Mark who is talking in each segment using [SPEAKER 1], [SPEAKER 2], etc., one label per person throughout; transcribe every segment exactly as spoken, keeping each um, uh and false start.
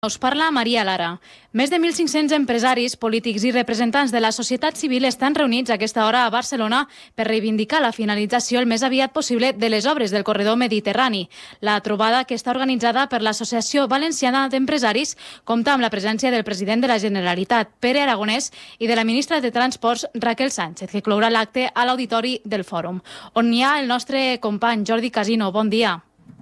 [SPEAKER 1] Us parla Maria Lara. Més de mil cinc-cents empresaris, polítics i representants de la societat civil estan reunits a aquesta hora a Barcelona per reivindicar la finalització el més aviat possible de les obres del corredor mediterrani. La trobada, que està organitzada per l'Associació Valenciana d'Empresaris, compta amb la presència del president de la Generalitat, Pere Aragonès, i de la ministra de Transports, Raquel Sánchez, que clourà l'acte a l'auditori del Fòrum, on hi ha el nostre company Jordi Casino. Bon dia.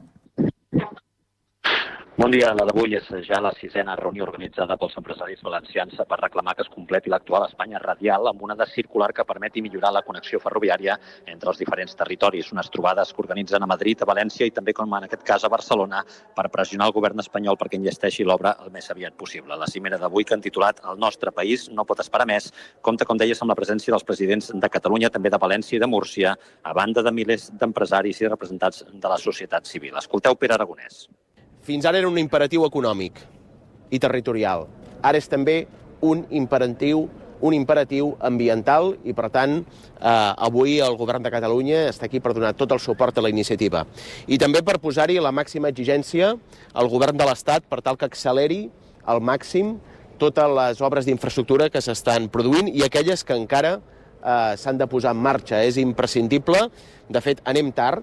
[SPEAKER 2] Bon dia. La d'avui és ja la sisena reunió organitzada pels empresaris valencians per reclamar que es completi l'actual Espanya radial amb una de circular que permeti millorar la connexió ferroviària entre els diferents territoris. Unes trobades que organitzen a Madrid, a València i també, com en aquest cas, a Barcelona, per pressionar el govern espanyol perquè enllesteixi l'obra el més aviat possible. La cimera d'avui, que han titulat El nostre país no pot esperar més, compta, com deies, amb la presència dels presidents de Catalunya, també de València i de Múrcia, a banda de milers d'empresaris i representants de la societat civil. Escolteu Pere Aragonès.
[SPEAKER 3] Fins ara era un imperatiu econòmic i territorial. Ara és també un imperatiu, un imperatiu ambiental i, per tant, eh, avui el govern de Catalunya està aquí per donar tot el suport a la iniciativa. I també per posar-hi la màxima exigència al govern de l'Estat per tal que acceleri al màxim totes les obres d'infraestructura que s'estan produint i aquelles que encara eh, s'han de posar en marxa. És imprescindible. De fet, anem tard.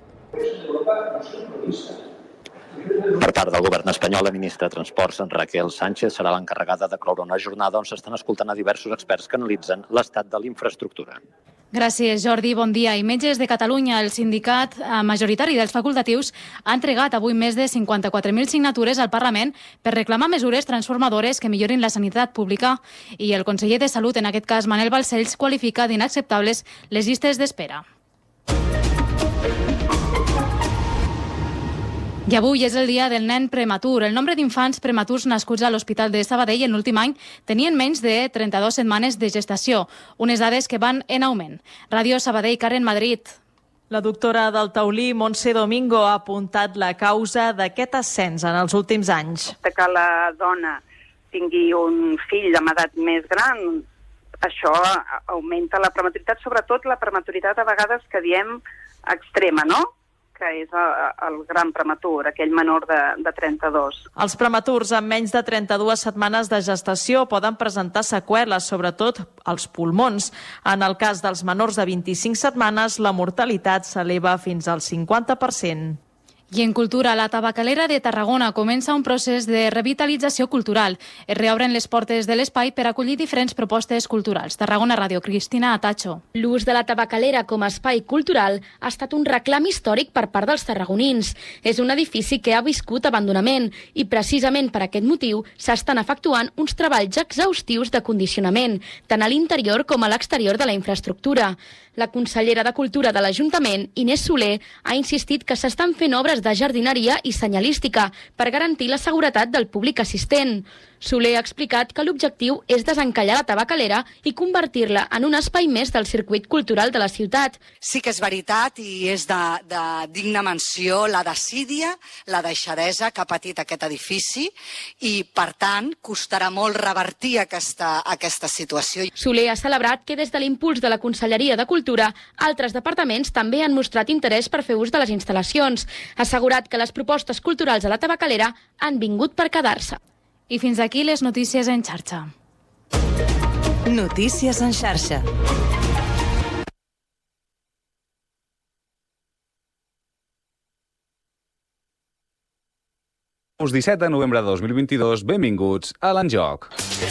[SPEAKER 2] Per part del govern espanyol, la ministra de Transports, Raquel Sánchez, serà l'encarregada de cloure una jornada on s'estan escoltant a diversos experts que analitzen l'estat de l'infraestructura.
[SPEAKER 1] Gràcies, Jordi. Bon dia. I Metges de Catalunya, el sindicat majoritari dels facultatius, ha entregat avui més de cinquanta-quatre mil signatures al Parlament per reclamar mesures transformadores que millorin la sanitat pública, i el conseller de Salut, en aquest cas Manel Balcells, qualifica d'inacceptables les llistes d'espera. I avui és el dia del nen prematur. El nombre d'infants prematurs nascuts a l'Hospital de Sabadell en l'últim any tenien menys de trenta-dues setmanes de gestació, unes dades que van en augment. Ràdio Sabadell, Karen Madrid.
[SPEAKER 4] La doctora del Taulí, Montse Domingo, ha apuntat la causa d'aquest ascens en els últims anys.
[SPEAKER 5] Que la dona tingui un fill amb edat més gran, això augmenta la prematuritat, sobretot la prematuritat a vegades que diem extrema, no?, que és el gran prematur, aquell menor de, de trenta-dos.
[SPEAKER 4] Els prematurs amb menys de trenta-dues setmanes de gestació poden presentar seqüeles, sobretot als pulmons. En el cas dels menors de vint-i-cinc setmanes, la mortalitat s'eleva fins al cinquanta per cent.
[SPEAKER 1] I en cultura, la Tabacalera de Tarragona comença un procés de revitalització cultural. Es reobren les portes de l'espai per acollir diferents propostes culturals. Tarragona Ràdio, Cristina Atacho.
[SPEAKER 6] L'ús de la Tabacalera com a espai cultural ha estat un reclam històric per part dels tarragonins. És un edifici que ha viscut abandonament i precisament per aquest motiu s'estan efectuant uns treballs exhaustius de condicionament, tant a l'interior com a l'exterior de la infraestructura. La consellera de Cultura de l'Ajuntament, Inés Soler, ha insistit que s'estan fent obres de jardineria i senyalística per garantir la seguretat del públic assistent. Soler ha explicat que l'objectiu és desencallar la Tabacalera i convertir-la en un espai més del circuit cultural de la ciutat.
[SPEAKER 7] Sí que és veritat i és de, de digna menció la desídia, la deixadesa que ha patit aquest edifici i, per tant, costarà molt revertir aquesta, aquesta situació.
[SPEAKER 6] Soler ha celebrat que des de l'impuls de la Conselleria de Cultura, altres departaments també han mostrat interès per fer ús de les instal·lacions. Ha assegurat que les propostes culturals a la Tabacalera han vingut per quedar-se.
[SPEAKER 1] I fins aquí les notícies en xarxa.
[SPEAKER 8] Notícies en xarxa.
[SPEAKER 9] disset de novembre de dos mil vint-i-dos, benvinguts a l'Enjoc.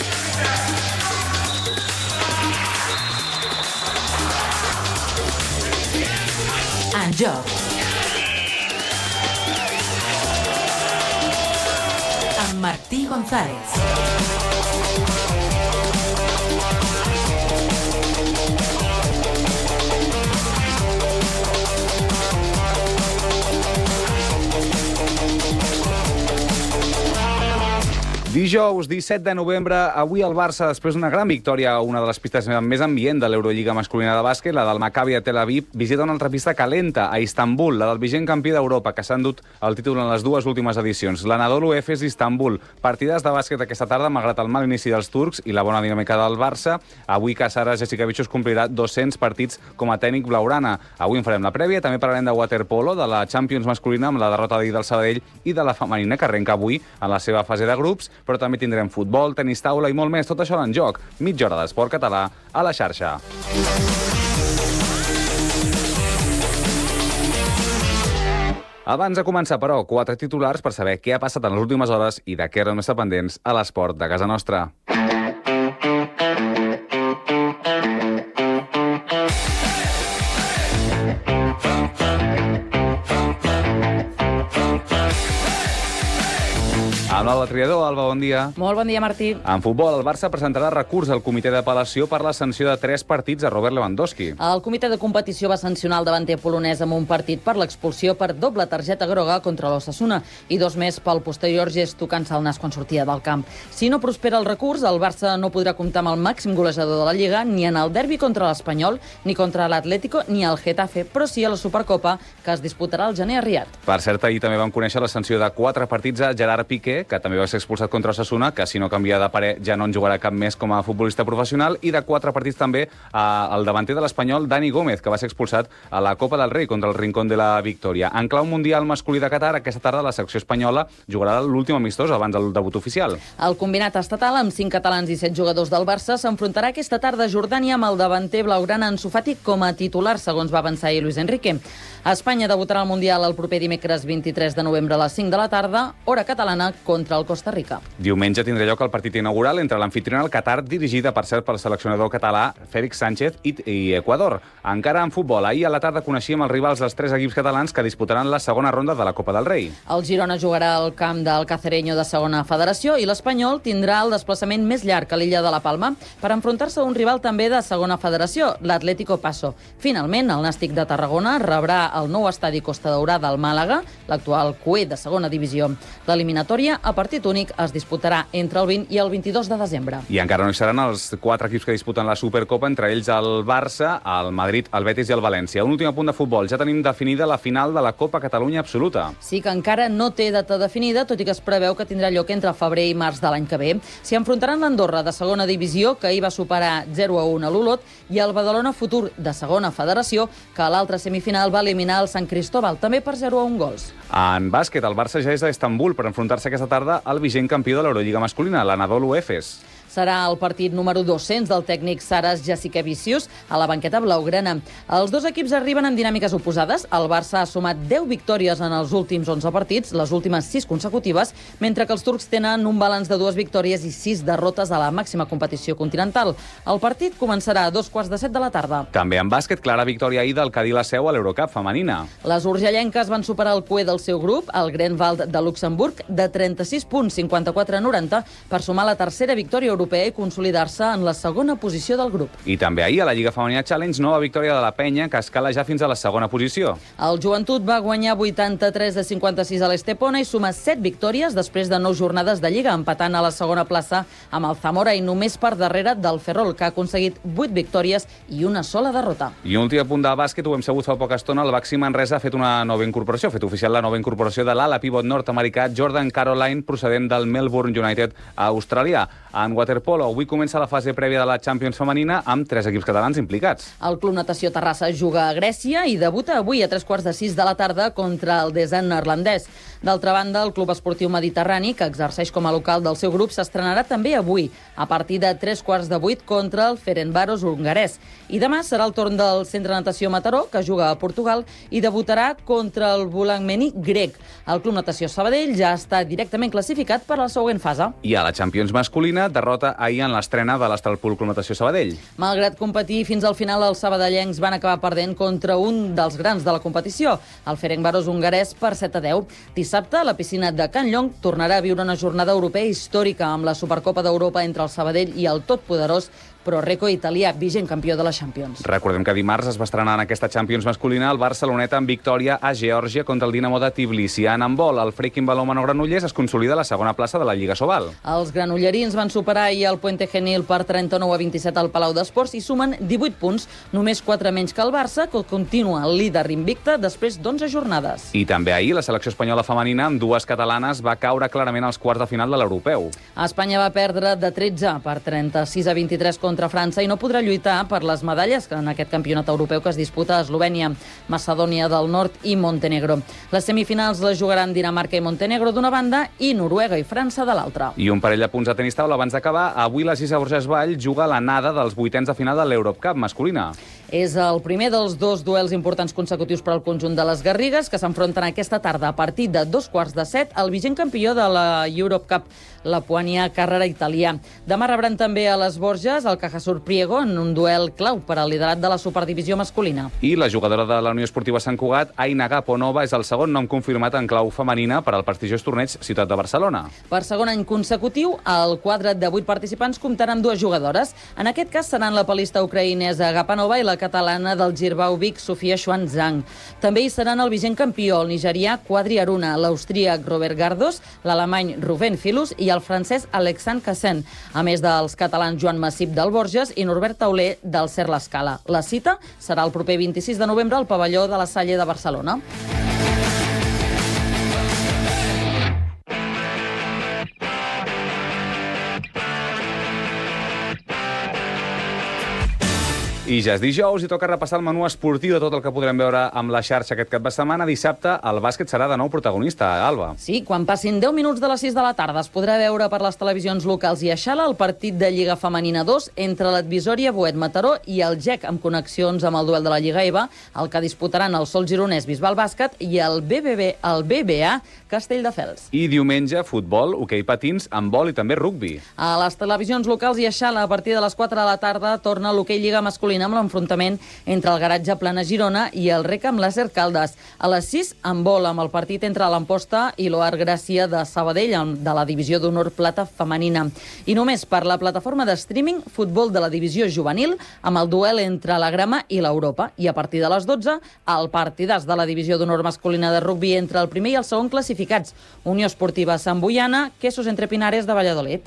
[SPEAKER 8] Enjoc. Amb Martí González.
[SPEAKER 9] Dijous, disset de novembre, avui el Barça, després d'una gran victòria a una de les pistes més ambient de l'Eurolliga masculina de bàsquet, la del Maccabi de Tel Aviv, visita una altra pista calenta, a Istanbul, la del vigent campió d'Europa, que s'ha endut el títol en les dues últimes edicions. L'Anadolu Efes d'Istanbul. Partides de bàsquet aquesta tarda, malgrat el mal inici dels turcs i la bona dinàmica del Barça. Avui Casares Jasikevičius complirà dos-cents partits com a tècnic blaugrana. Avui en farem la prèvia, també parlarem de waterpolo, de la Champions masculina, amb la derrota d'ahir del Sabadell, i de la femenina, que arrenca avui en la seva fase de grups. però també tindrem futbol, tenis taula i molt més. Tot això en joc. Mitja hora d'esport català a la xarxa. Abans de començar, però, quatre titulars per saber què ha passat en les últimes hores i de què eren més pendents a l'esport de casa nostra. Amb l'Alba Triador. Alba, bon dia.
[SPEAKER 10] Molt bon dia, Martí.
[SPEAKER 9] En futbol, el Barça presentarà recurs al comitè d'apel·lació per la sanció de tres partits a Robert Lewandowski.
[SPEAKER 10] El comitè de competició va sancionar el davanter polonès amb un partit per l'expulsió per doble targeta groga contra l'Osasuna i dos més pel posterior gest tocant-se el nas quan sortia del camp. Si no prospera el recurs, el Barça no podrà comptar amb el màxim golejador de la Lliga ni en el derbi contra l'Espanyol, ni contra l'Atlético, ni el Getafe, però sí a la Supercopa, que es disputarà al gener a Riad.
[SPEAKER 9] Per cert, ahir també vam conèixer la sanció de quatre partits a Gerard Piqué, que també va ser expulsat contra Osasuna, que si no canvia de parer ja no en jugarà cap més com a futbolista professional, i de quatre partits també al davanter de l'Espanyol, Dani Gómez, que va ser expulsat a la Copa del Rei contra el Rincón de la Victòria. En clau mundial masculí de Qatar, aquesta tarda la secció espanyola jugarà l'últim amistós abans del debut oficial.
[SPEAKER 10] El combinat estatal, amb cinc catalans i set jugadors del Barça, s'enfrontarà aquesta tarda a Jordània amb el davanter blaugrana Ansu Fati com a titular, segons va avançar ahir Luis Enrique. Espanya debutarà al Mundial el proper dimecres vint-i-tres de novembre a les cinc de la tarda, hora catalana, contra el Costa Rica.
[SPEAKER 9] Diumenge tindrà lloc el partit inaugural entre l'anfitriona al Qatar, dirigida, per cert, pel seleccionador català Félix Sánchez i, i Equador. Encara en futbol, ahir a la tarda coneixíem els rivals dels tres equips catalans que disputaran la segona ronda de la Copa del Rei.
[SPEAKER 10] El Girona jugarà al camp del Cacereño de segona federació i l'Espanyol tindrà el desplaçament més llarg a l'illa de la Palma per enfrontar-se a un rival també de segona federació, l'Atlético Paso. Finalment, el Nàstic de Tarragona rebrà el nou estadi Costa Daurada al Màlaga, l'actual C U E de segona divisió. L'eliminatòria a partit únic es disputarà entre el vint i el vint-i-dos de desembre.
[SPEAKER 9] I encara no hi seran els quatre equips que disputen la Supercopa, entre ells el Barça, el Madrid, el Betis i el València. Un últim apunt de futbol. Ja tenim definida la final de la Copa Catalunya Absoluta.
[SPEAKER 10] Sí que encara no té data definida, tot i que es preveu que tindrà lloc entre febrer i març de l'any que ve. S'hi enfrontaran l'Andorra, de segona divisió, que ahir va superar zero a un a l'Olot, i el Badalona Futur, de segona federació, que a l'altra semifinal va eliminar el Sant Cristóbal, també per zero a un gols.
[SPEAKER 9] En bàsquet, el Barça ja és a Istanbul per enfrontar-se aquesta tarda al vigent campió de l'Eurolliga masculina, l'Anadolu Efes.
[SPEAKER 10] Serà el partit número dos-cents del tècnic Saras Jassikevicius a la banqueta blaugrana. Els dos equips arriben en dinàmiques oposades. El Barça ha sumat deu victòries en els últims onze partits, les últimes sis consecutives, mentre que els turcs tenen un balanç de dues victòries i sis derrotes a la màxima competició continental. El partit començarà a dos quarts de set de la tarda.
[SPEAKER 9] També en bàsquet, clara victòria ahir del Cadí la Seu a l'Eurocup femenina.
[SPEAKER 10] Les urgellenques van superar el C U E del seu grup, el Grenwald de Luxemburg, de trenta-sis punts, cinquanta-quatre a noranta, per sumar la tercera victòria europea i consolidar-se en la segona posició del grup.
[SPEAKER 9] I també ahir a la Lliga Femenina Challenge, nova victòria de la Penya, que escala ja fins a la segona posició.
[SPEAKER 10] El Joventut va guanyar vuitanta-tres a cinquanta-sis a l'Estepona i suma set victòries després de nou jornades de Lliga, empatant a la segona plaça amb el Zamora i només per darrere del Ferrol, que ha aconseguit vuit victòries i una sola derrota.
[SPEAKER 9] I un últim apunt de bàsquet, ho hem sabut fa poca estona, el Baxi Manresa ha fet una nova incorporació, ha fet oficial la nova incorporació de l'ala pivot nord-americà Jordan Caroline, procedent del Melbourne United australià. En waterpolo, avui comença la fase prèvia de la Champions femenina amb tres equips catalans implicats.
[SPEAKER 10] El Club Natació Terrassa juga a Grècia i debuta avui a tres quarts de sis de la tarda contra el Desen neerlandès. D'altra banda, el Club Esportiu Mediterrani, que exerceix com a local del seu grup, s'estrenarà també avui, a partir de tres quarts de vuit contra el Ferencváros hongarès. I demà serà el torn del Centre Natació Mataró, que juga a Portugal, i debutarà contra el Bulangmeni grec. El Club Natació Sabadell ja està directament classificat per a la següent fase.
[SPEAKER 9] I a la Champions masculina, derrota ahir en l'estrena de l'Astralpool Club Natació Sabadell.
[SPEAKER 10] Malgrat competir fins al final, els sabadellencs van acabar perdent contra un dels grans de la competició, el Ferencváros hongarès, per set a deu. Dissabte, la piscina de Can Llong tornarà a viure una jornada europea històrica amb la Supercopa d'Europa entre el Sabadell i el totpoderós Proreco italià, vigent campió de la Champions.
[SPEAKER 9] Recordem que dimarts es va estrenar en aquesta Champions masculina el Barceloneta amb victòria a Geòrgia contra el Dinamo de Tbilisi. En handbol, el Freaking Balonmano Granollers es consolida a la segona plaça de la Lliga Sobal.
[SPEAKER 10] Els granollerins van superar ahir el Puente Genil per trenta-nou a vint-i-set al Palau d'Esports i sumen divuit punts, només quatre menys que el Barça, que continua el líder invicte després d'onze jornades.
[SPEAKER 9] I també ahir la selecció espanyola femenina, amb dues catalanes, va caure clarament als quarts de final de l'Europeu.
[SPEAKER 10] Espanya va perdre de tretze per trenta-sis a vint-i-tres contra contra França i no podrà lluitar per les medalles en aquest campionat europeu que es disputa a Eslovènia, Macedònia del Nord i Montenegro. Les semifinals les jugaran Dinamarca i Montenegro d'una banda i Noruega i França de l'altra.
[SPEAKER 9] I un parell de punts de tenis taula abans d'acabar. Avui la Sisa Borges Vall juga l'anada dels vuitens de final de l'Eurocup masculina.
[SPEAKER 10] És el primer dels dos duels importants consecutius per al conjunt de les Garrigues, que s'enfronten aquesta tarda a partir de dos quarts de set al vigent campió de la Eurocup, la Puania Carrera italià. Demà rebran també a les Borges el Cajasur Priego en un duel clau per al liderat de la superdivisió masculina.
[SPEAKER 9] I la jugadora de la Unió Esportiva Sant Cugat, Aina Gaponova, és el segon nom confirmat en clau femenina per al prestigiós torneig Ciutat de Barcelona.
[SPEAKER 10] Per segon any consecutiu, el quadre de vuit participants comptarà amb dues jugadores. En aquest cas seran la palista ucraïnesa Gapanova i la catalana del Girbau Vic, Sofia Xuanzang. També hi seran el vigent campió, el nigerià Quadri Aruna, l'austríac Robert Gardos, l'alemany Ruben Filus i el francès Alexandre Cassen, a més dels catalans Joan Massip del Borges i Norbert Tauler del Cer l'Escala. La cita serà el proper vint-i-sis de novembre al pavelló de la Salle de Barcelona.
[SPEAKER 9] I ja és dijous i toca repassar el menú esportiu de tot el que podrem veure amb la xarxa aquest cap de setmana. Dissabte el bàsquet serà de nou protagonista, Alba.
[SPEAKER 10] Sí, quan passin deu minuts de les sis de la tarda es podrà veure per les televisions locals i a Xala el partit de Lliga Femenina dos entre l'Advisòria Boet Mataró i el G E C, amb connexions amb el duel de la Lliga E V A, el que disputaran el Sol Gironès Bisbal Bàsquet i el B B B, el B B A Castelldefels.
[SPEAKER 9] I diumenge, futbol, hoquei patins, handbol i també rugbi.
[SPEAKER 10] A les televisions locals i a Xala, a partir de les quatre de la tarda, torna l'hoquei Lliga masculina amb l'enfrontament entre el Garatge Plana Girona i el Rec amb l'Acer Caldes. A les sis, handbol, amb el partit entre l'Amposta i l'Oar Gràcia de Sabadell, de la divisió d'honor plata femenina. I només per la plataforma de streaming, futbol de la divisió juvenil, amb el duel entre la Grama i l'Europa. I a partir de les dotze, el partidàs de la divisió d'honor masculina de rugbi entre el primer i el segon classificats, Unió Esportiva Sant Boiana, Quesos Entre Pinares de Valladolid.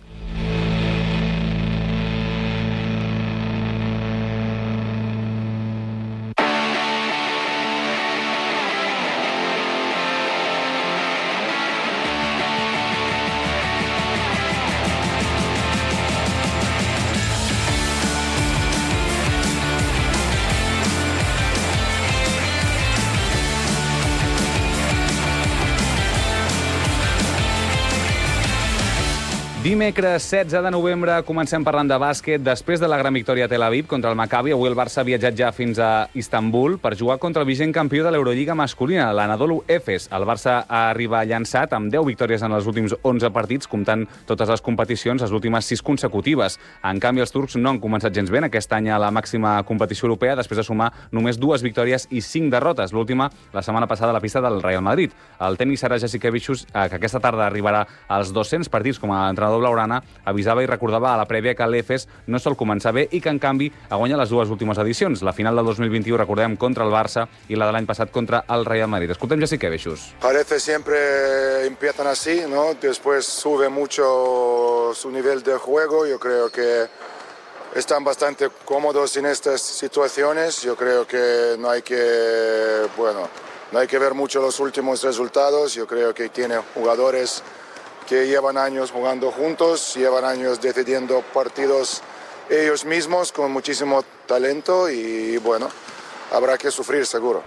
[SPEAKER 9] Dimecres setze de novembre comencem parlant de bàsquet. Després de la gran victòria a Tel Aviv contra el Maccabi, avui el Barça ha viatjat ja fins a Istanbul per jugar contra el vigent campió de l'Eurolliga masculina, l'Anadolu Efes. El Barça arriba llançat amb deu victòries en els últims onze partits, comptant totes les competicions, les últimes sis consecutives. En canvi, els turcs no han començat gens bé aquest any a la màxima competició europea, després de sumar només dues victòries i cinc derrotes, l'última la setmana passada a la pista del Real Madrid. El tècnic Sara Jasikevičius, que aquesta tarda arribarà als dos-cents partits com a entrenador blaugrana, avisava i recordava a la prèvia que l'Efes no sol començar bé i que, en canvi, ha guanyat les dues últimes edicions. La final del dos mil vint-i-u, recordem, contra el Barça i la de l'any passat contra el Real Madrid. Escoltem Jasikevičius.
[SPEAKER 11] Parece siempre empiezan así, ¿no? Después sube mucho su nivel de juego. Yo creo que están bastante cómodos en estas situaciones. Yo creo que no hay que, bueno, no hay que ver mucho los últimos resultados. Yo creo que tiene jugadores que llevan años jugando juntos, llevan años decidiendo partidos ellos mismos con muchísimo talento y, bueno, habrá que sufrir seguro.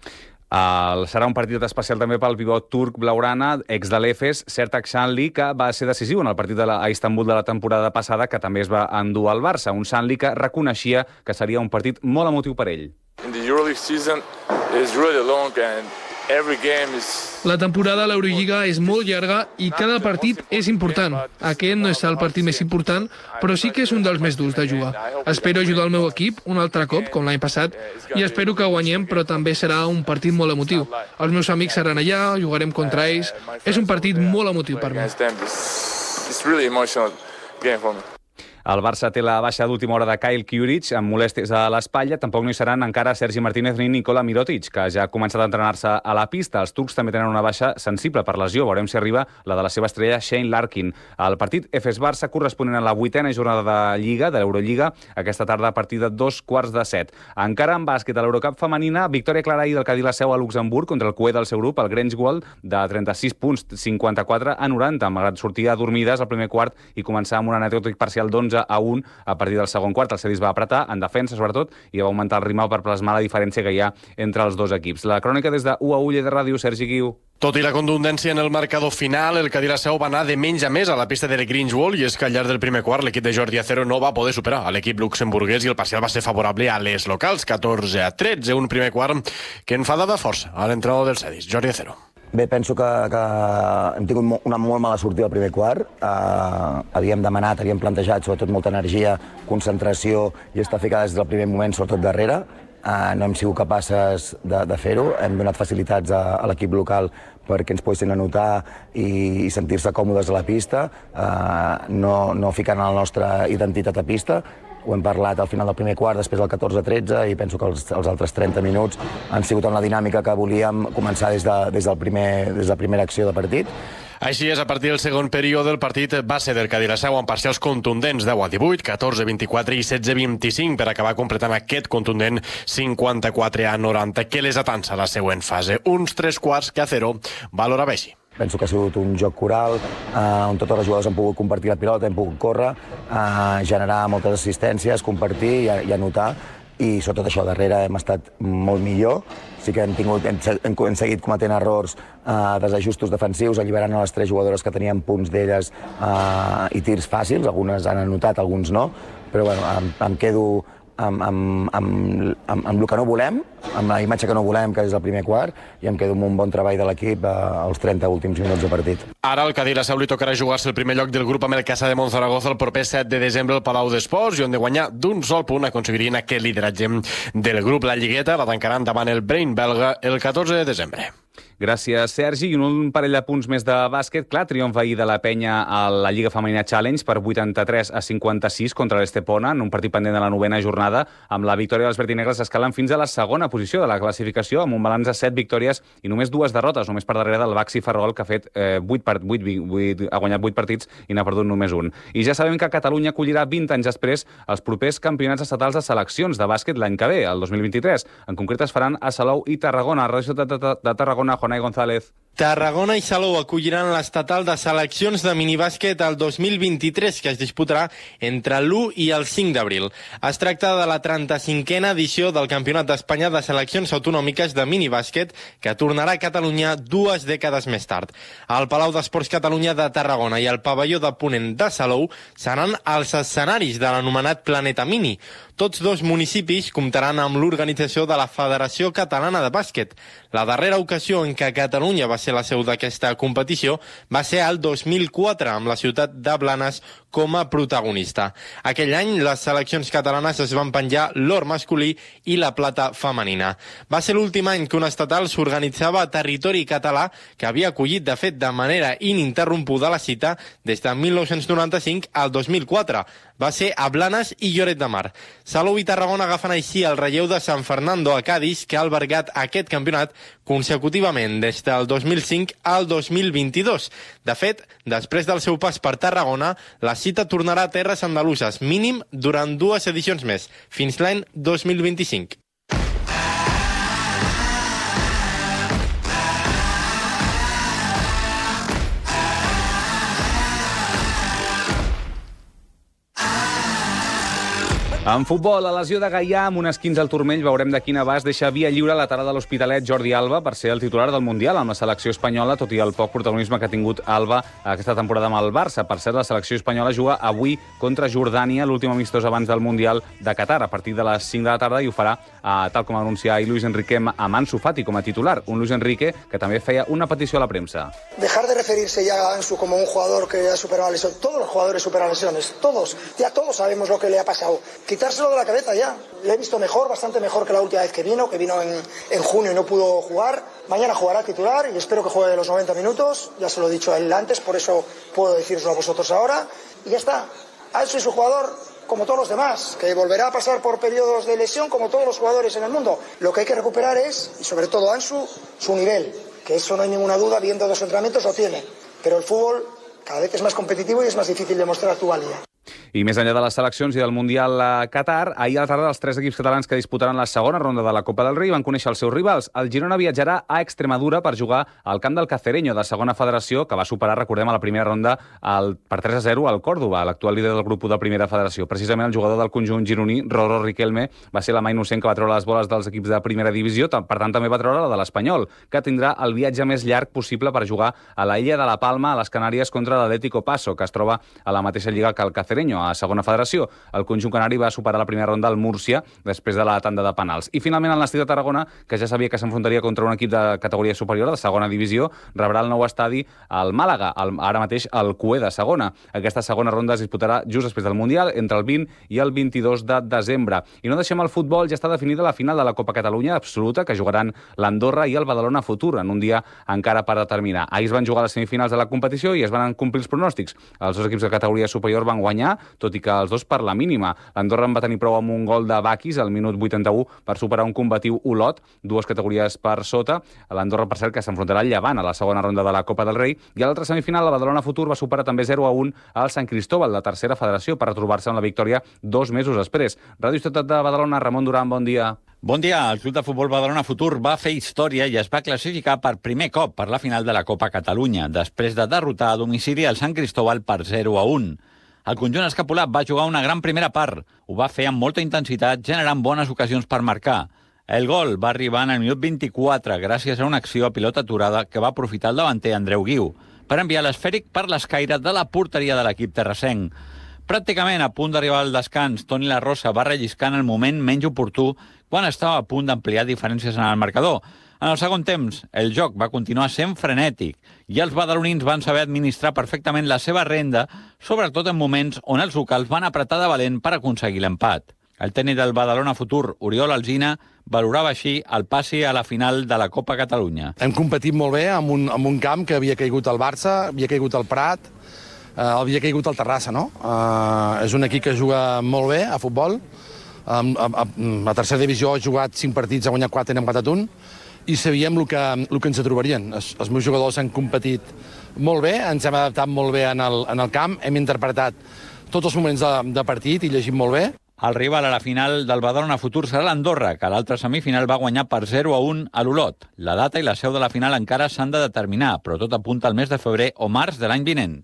[SPEAKER 9] El, serà un partit especial també pel pivot turc blaugrana, ex de l'Efes, Sertac Shanli, que va ser decisiu en el partit de la, a Istanbul de la temporada passada, que també es va endur al Barça. Un Shanli que reconeixia que seria un partit molt emotiu per ell.
[SPEAKER 12] In the EuroLeague season is really long and every game is...
[SPEAKER 13] La temporada a l'Eurolliga és molt llarga i cada partit és important. Aquest no és el partit més important, però sí que és un dels més durs de jugar. Espero ajudar el meu equip un altre cop, com l'any passat, i espero que guanyem, però també serà un partit molt emotiu. Els meus amics seran allà, jugarem contra ells. És un partit molt emotiu per mi.
[SPEAKER 12] It's really emotional game for me.
[SPEAKER 9] El Barça té la baixa d'última hora de Kyle Kuric amb molèsties a l'espatlla. Tampoc no hi seran encara Sergi Martínez ni Nikola Mirotic, que ja ha començat a entrenar-se a la pista. Els turcs també tenen una baixa sensible per lesió. Veurem si arriba la de la seva estrella Shane Larkin. El partit Efes-Barça corresponent a la vuitena jornada de Lliga, de l'Eurolliga, aquesta tarda a partir de dos quarts de set. Encara en bàsquet a l'Eurocup femenina, victòria clara ahir del Cadí la Seu a Luxemburg contra el cué del seu grup, el Grangewold, de trenta-sis punts, cinquanta-quatre a noranta, malgrat sortir adormides al primer quart i començar amb un anecdòtic parcial d'onze dotze a un a partir del segon quart. El Cedis va apretar, en defensa sobretot, i va augmentar el ritme per plasmar la diferència que hi ha entre els dos equips. La crònica des de u a u de Ràdio, Sergi Guiu.
[SPEAKER 14] Tot i la contundència en el marcador final, el Cadí La Seu va anar de menys a més a la pista del Greenswall, i és que al llarg del primer quart l'equip de Jordi Acero no va poder superar a l'equip luxemburguès i el parcial va ser favorable a les locals, catorze a tretze, un primer quart que enfadava força a l'entrenador del Cedis, Jordi Acero.
[SPEAKER 15] Bé, penso que, que hem tingut una molt mala sortida al primer quart. Uh, havíem demanat, havíem plantejat sobretot molta energia, concentració i estar ficades des del primer moment, sobretot darrere. Uh, no hem sigut capaces de, de fer-ho. Hem donat facilitats a, a l'equip local perquè ens poguessin anotar i, i sentir-se còmodes a la pista, uh, no, no ficant la nostra identitat a pista. Ho hem parlat al final del primer quart, després del catorze a tretze, i penso que els, els altres trenta minuts han sigut en la dinàmica que volíem començar des de, des del primer, des de la primera acció de partit.
[SPEAKER 14] Així és, a partir del segon període, el partit va ser del Cadí La Seu amb parcials contundents deu a divuit, catorze a vint-i-quatre i setze a vint-i-cinc per acabar completant aquest contundent cinquanta-quatre a noranta que les atança a la següent fase. Uns tres quarts que Acero valorava així.
[SPEAKER 15] Penso que ha sigut un joc coral, eh, on tots els jugadors han pogut compartir la pilota, hem pogut córrer, eh, generar moltes assistències, compartir i, i anotar. I sobretot això, darrere hem estat molt millor. Sí que hem, tingut, hem, hem seguit cometent errors, eh, desajustos defensius, alliberant a les tres jugadores que tenien punts d'elles eh, i tirs fàcils. Algunes han anotat, alguns no. Però bueno, em, em quedo amb, amb, amb, amb, amb el que no volem, amb la imatge que no volem, que és el primer quart, i em quedo amb un bon treball de l'equip eh, als trenta últims minuts de partit.
[SPEAKER 14] Ara el Cadí La Seu li tocarà jugar-se el primer lloc del grup amb el Caça de Monzaragoza el proper set de desembre al Palau d'Esports, i on de guanyar d'un sol punt aconseguirien aquest lideratge del grup. La Lligueta la tancaran davant el Brain belga el catorze de desembre.
[SPEAKER 9] Gràcies, Sergi. I un parell de punts més de bàsquet. Clar, triomf ahir de la Penya a la Lliga Femenina Challenge per vuitanta-tres a cinquanta-sis contra l'Estepona, en un partit pendent de la novena jornada. Amb la victòria dels vertinegres escalen fins a la segona posició de la classificació, amb un balanç de set victòries i només dues derrotes, només per darrere del Baxi Ferrol, que ha fet eh, vuit, vuit, vuit, ha guanyat vuit partits i n'ha perdut només un. I ja sabem que Catalunya acollirà vint anys després els propers campionats estatals de seleccions de bàsquet l'any que ve, el dos mil vint-i-tres. En concret es faran a Salou i Tarragona. A Ràdio Ciutat de, de, de Tarragona, Jonai González.
[SPEAKER 16] Tarragona i Salou acolliran l'estatal de seleccions de minibàsquet el dos mil vint-i-tres, que es disputarà entre l'u i el cinc d'abril. Es tracta de la trenta-cinquena edició del Campionat d'Espanya de Seleccions Autonòmiques de Minibàsquet, que tornarà a Catalunya dues dècades més tard. El Palau d'Esports Catalunya de Tarragona i el Pavelló de Ponent de Salou seran els escenaris de l'anomenat Planeta Mini. Tots dos municipis comptaran amb l'organització de la Federació Catalana de Bàsquet. La darrera ocasió en què Catalunya va ser la seu d'aquesta competició va ser el dos mil quatre, amb la ciutat de Blanes com a protagonista. Aquell any, les seleccions catalanes es van penjar l'or masculí i la plata femenina. Va ser l'últim any que un estatal s'organitzava a territori català, que havia acollit, de fet, de manera ininterrompuda la cita des de mil nou-cents noranta-cinc al dos mil quatre. Va ser a Blanes i Lloret de Mar. Salou i Tarragona agafen així el relleu de San Fernando a Cádiz, que ha albergat aquest campionat consecutivament des del dos mil cinc al dos mil vint-i-dos. De fet, després del seu pas per Tarragona, la cita tornarà a terres andaluses, mínim durant dues edicions més, fins l'any dos mil vint-i-cinc.
[SPEAKER 9] En futbol, la lesió de Gaià amb un esquinç al turmell, veurem de quin abast deixa via lliure la tara de l'Hospitalet Jordi Alba per ser el titular del Mundial amb la selecció espanyola, tot i el poc protagonisme que ha tingut Alba aquesta temporada amb el Barça. Per cert, la selecció espanyola juga avui contra Jordània, l'últim amistós abans del Mundial de Qatar, a partir de les cinc de la tarda, i ho farà, eh, tal com anuncià ahir Luis Enrique, amb Ansu Fati com a titular. Un Luis Enrique que també feia una petició a la premsa.
[SPEAKER 17] Dejar de referirse ya a Ansu como un jugador que ha superado lesiones. Todos los jugadores superan lesiones, todos. Ya todos sabemos lo que le ha pasado. Quitárselo de la cabeza ya. Le he visto mejor, bastante mejor que la última vez que vino, que vino en, en junio y no pudo jugar. Mañana jugará titular y espero que juegue los noventa minutos. Ya se lo he dicho a él antes, por eso puedo decírselo a vosotros ahora. Y ya está. Ansu es un jugador como todos los demás, que volverá a pasar por periodos de lesión como todos los jugadores en el mundo. Lo que hay que recuperar es, y sobre todo Ansu, su nivel, que eso no hay ninguna duda, viendo dos entrenamientos lo tiene. Pero el fútbol cada vez es más competitivo y es más difícil demostrar tu valía.
[SPEAKER 9] I més enllà de les seleccions i del Mundial a Qatar, ahir a la tarda els tres equips catalans que disputaran la segona ronda de la Copa del Rei van conèixer els seus rivals. El Girona viatjarà a Extremadura per jugar al camp del Cacereño, de segona federació, que va superar, recordem, a la primera ronda el, per tres a zero al Còrdova, l'actual líder del grup de primera federació. Precisament el jugador del conjunt gironí, Rorro Riquelme, va ser la mà innocent que va treure les boles dels equips de primera divisió, per tant també va treure la de l'Espanyol, que tindrà el viatge més llarg possible per jugar a la illa de la Palma, a les Canàries, contra l'Atlético Paso, que es troba a la mateixa lliga que el Cacereño, a segona federació. El conjunt canari va superar la primera ronda al Múrcia després de la tanda de penals. I finalment el Nàstic de Tarragona, que ja sabia que s'enfrontaria contra un equip de categoria superior, de segona divisió, rebrà el nou estadi al Màlaga, el, ara mateix el Cué de segona. Aquesta segona ronda es disputarà just després del Mundial, entre el vint i el vint-i-dos de desembre. I no deixem el futbol, ja està definida la final de la Copa Catalunya absoluta, que jugaran l'Andorra i el Badalona Futur, en un dia encara per determinar. Ahir es van jugar les semifinals de la competició i es van complir els pronòstics. Els dos equips de categoria superior van guanyar, tot i que els dos per la mínima. L'Andorra en va tenir prou amb un gol de Bakis al minut vuitanta-u per superar un combatiu Olot, dues categories per sota. L'Andorra, per cert, que s'enfrontarà al Llevant a la segona ronda de la Copa del Rei. I a l'altra semifinal, el Badalona Futur va superar també zero a un al Sant Cristóbal, la tercera federació, per retrobar-se amb la victòria dos mesos després. Ràdio Ciutat de Badalona, Ramon Duran, bon dia.
[SPEAKER 18] Bon dia. El Club de Futbol Badalona Futur va fer història i es va classificar per primer cop per la final de la Copa Catalunya, després de derrotar a domicili el Sant Cristóbal per zero a un. El conjunt escapulat va jugar una gran primera part. Ho va fer amb molta intensitat, generant bones ocasions per marcar. El gol va arribar en el minut vint-i-quatre gràcies a una acció a pilota aturada que va aprofitar el davanter Andreu Guiu per enviar l'esfèric per l'escaire de la porteria de l'equip terrassenc. Pràcticament a punt d'arribar al descans, Toni La Rosa va relliscar en el moment menys oportú quan estava a punt d'ampliar diferències en el marcador. En el segon temps, el joc va continuar sent frenètic i els badalonins van saber administrar perfectament la seva renda, sobretot en moments on els locals van apretar de valent per aconseguir l'empat. El tècnic del Badalona Futur, Oriol Alsina, valorava així el passi a la final de la Copa Catalunya.
[SPEAKER 19] Hem competit molt bé amb un, amb un camp que havia caigut al Barça, havia caigut al Prat, eh, havia caigut al Terrassa, no? Eh, és un equip que juga molt bé a futbol. A, a, a tercera divisió ha jugat cinc partits, ha guanyat quatre i n'ha empatat un, i sabíem el que, el que ens trobarien. Els, els meus jugadors han competit molt bé, ens hem adaptat molt bé en el, en el camp, hem interpretat tots els moments de, de partit i llegim molt bé.
[SPEAKER 18] El rival a la final del Badalona Futur serà l'Andorra, que a l'altra semifinal va guanyar per zero a un a l'Olot. La data i la seu de la final encara s'han de determinar, però tot apunta al mes de febrer o març de l'any vinent.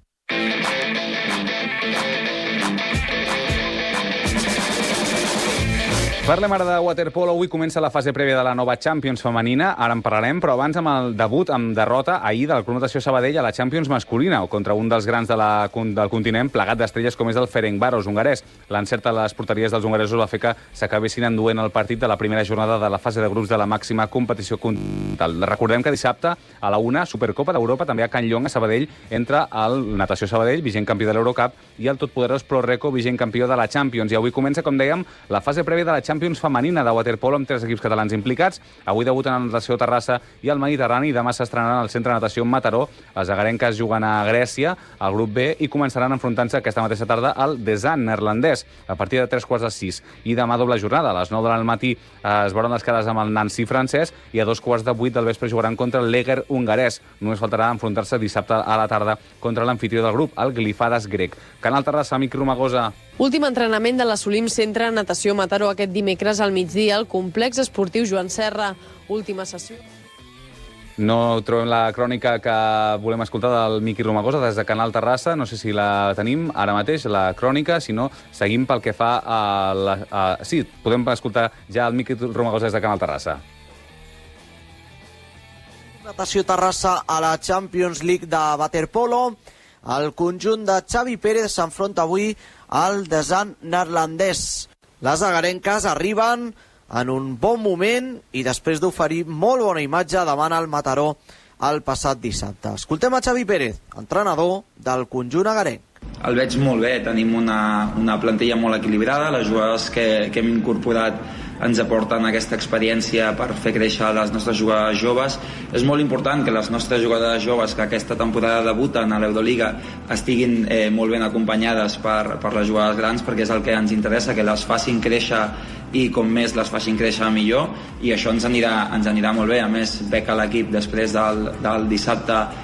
[SPEAKER 9] Parlem ara de waterpolo. Avui comença la fase prèvia de la nova Champions femenina. Ara en parlarem, però abans amb el debut amb derrota ahir del Club Natació Sabadell a la Champions masculina, o contra un dels grans de la, del continent plegat d'estrelles com és el Ferencváros hongarès. L'encert a les porteries dels hongaresos va fer que s'acabessin enduent el partit de la primera jornada de la fase de grups de la màxima competició continental. Recordem que dissabte a la una, Supercopa d'Europa, també a Can Llong, a Sabadell, entra el Natació Sabadell, vigent campió de l'Eurocup, i el totpoderós Pro Reco, vigent campió de la Champions. I avui comença, com dèiem, la fase prèvia de la Champions Champions femenina de waterpolo amb tres equips catalans implicats. Avui debuten el Natació Terrassa i el Mediterrani i demà s'estrenaran al Centre de Natació Mataró. Les agarenques juguen a Grècia, al grup B, i començaran enfrontant-se aquesta mateixa tarda al Desan neerlandès, a partir de tres quarts de sis. I demà doble jornada. A les nou del matí es veuran les cares amb el Nancy francès i a dos quarts de vuit del vespre jugaran contra el Leger hongarès. Només faltarà enfrontar-se dissabte a la tarda contra l'anfitrió del grup, el Glifadas grec. Canal Terrassa, Miqui Romagosa.
[SPEAKER 20] Últim entrenament de l'Assolim Centre Natació Mataró aquest dimecres al migdia al complex esportiu Joan Serra. Última sessió.
[SPEAKER 9] No trobem la crònica que volem escoltar del Miqui Romagosa des de Canal Terrassa. No sé si la tenim ara mateix, la crònica. Si no, seguim pel que fa a... La, a... Sí, podem escoltar ja el Miqui Romagosa des de Canal Terrassa.
[SPEAKER 21] Natació Terrassa a la Champions League de waterpolo. El conjunt de Xavi Pérez s'enfronta avui al Desan neerlandès. Les agarenques arriben en un bon moment i després d'oferir molt bona imatge davant el Mataró el passat dissabte. Escoltem a Xavi Pérez, entrenador del conjunt agarenc.
[SPEAKER 22] El veig molt bé, tenim una, una plantilla molt equilibrada, les jugadores que, que hem incorporat ens aporten aquesta experiència per fer créixer les nostres jugadores joves. És molt important que les nostres jugadores joves que aquesta temporada debuten a l'Euroliga estiguin eh, molt ben acompanyades per, per les jugadores grans, perquè és el que ens interessa, que les facin créixer i com més les facin créixer millor, i això ens anirà, ens anirà molt bé. A més, veig que l'equip després del, del dissabte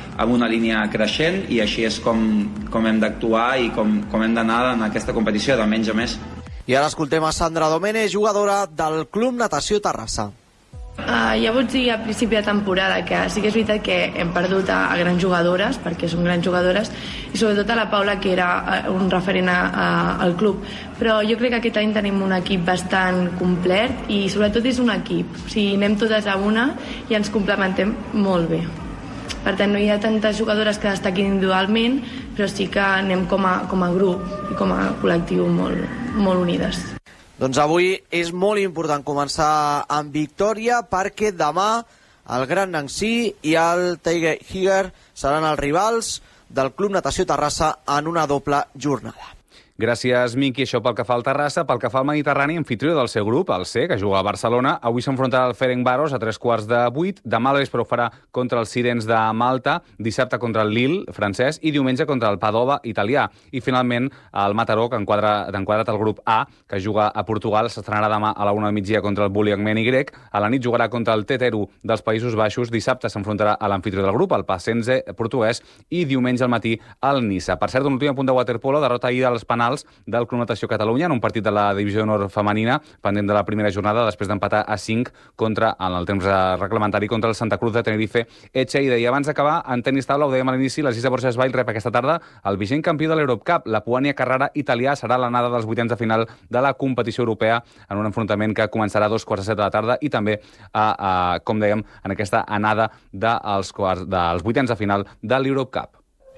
[SPEAKER 22] amb una línia creixent, i així és com, com hem d'actuar i com, com hem d'anar en aquesta competició, de menys a més.
[SPEAKER 21] I ara escoltem a Sandra Domènech, jugadora del Club Natació Terrassa.
[SPEAKER 2] Uh, ja vaig dir a principi de temporada que sí que és veritat que hem perdut a, a grans jugadores, perquè són grans jugadores, i sobretot a la Paula, que era uh, un referent a, a, al club. Però jo crec que aquest any tenim un equip bastant complet i sobretot és un equip. O sigui, anem totes a una i ens complementem molt bé. Per tant, no hi ha tantes jugadores que destaquin individualment, però sí que anem com a, com a grup i com a col·lectiu molt, molt unides.
[SPEAKER 21] Doncs avui és molt important començar amb victòria, perquè demà el Gran Nancy i el Tiger Higer seran els rivals del Club Natació Terrassa en una doble jornada.
[SPEAKER 9] Gràcies, Miqui. Això pel que fa al Terrassa. Pel que fa al Mediterrani, anfitrió del seu grup, el C, que juga a Barcelona, avui s'enfrontarà al Ferencváros a tres quarts de vuit. Demà al vespre ho farà contra els Sirens de Malta, dissabte contra el Lille, francès, i diumenge contra el Padova, italià. I finalment, el Mataró, que ha enquadrat el grup A, que juga a Portugal, s'estrenarà demà a la una del migdia contra el Buliagmeni grec. A la nit jugarà contra el Teteru dels Països Baixos. Dissabte s'enfrontarà a l'anfitrió del grup, el Pacenze portuguès, i diumenge al matí al Niça. Per cert, un últim punt de waterpolo, derrota ahir als penals del Club Natació Catalunya en un partit de la divisió d'honor femenina pendent de la primera jornada, després d'empatar a cinc contra, en el temps reglamentari, contra el Santa Cruz de Tenerife Echeida. I abans d'acabar, en tenis taula, ho dèiem a l'inici, la Sisa Borges Vall rep aquesta tarda el vigent campió de l'Europe Cup. La Puania Carrara italià serà l'anada dels vuitens de final de la competició europea en un enfrontament que començarà a dos quarts de set de la tarda i també, a, a, com dèiem, en aquesta anada dels, quarts, dels vuitens de final de l'Europe Cup.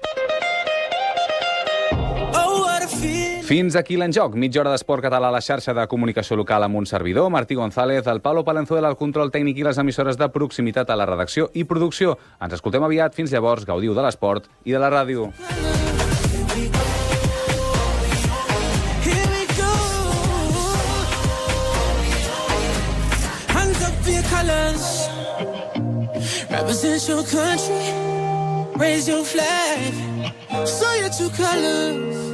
[SPEAKER 9] Fins aquí l'enjoc. Mitja hora d'esport català a la xarxa de comunicació local amb un servidor, Martí González, el Pablo Palenzuela, el control tècnic i les emissores de proximitat a la redacció i producció. Ens escoltem aviat. Fins llavors, gaudiu de l'esport i de la ràdio. Represent your country, raise your flag, show your true colors.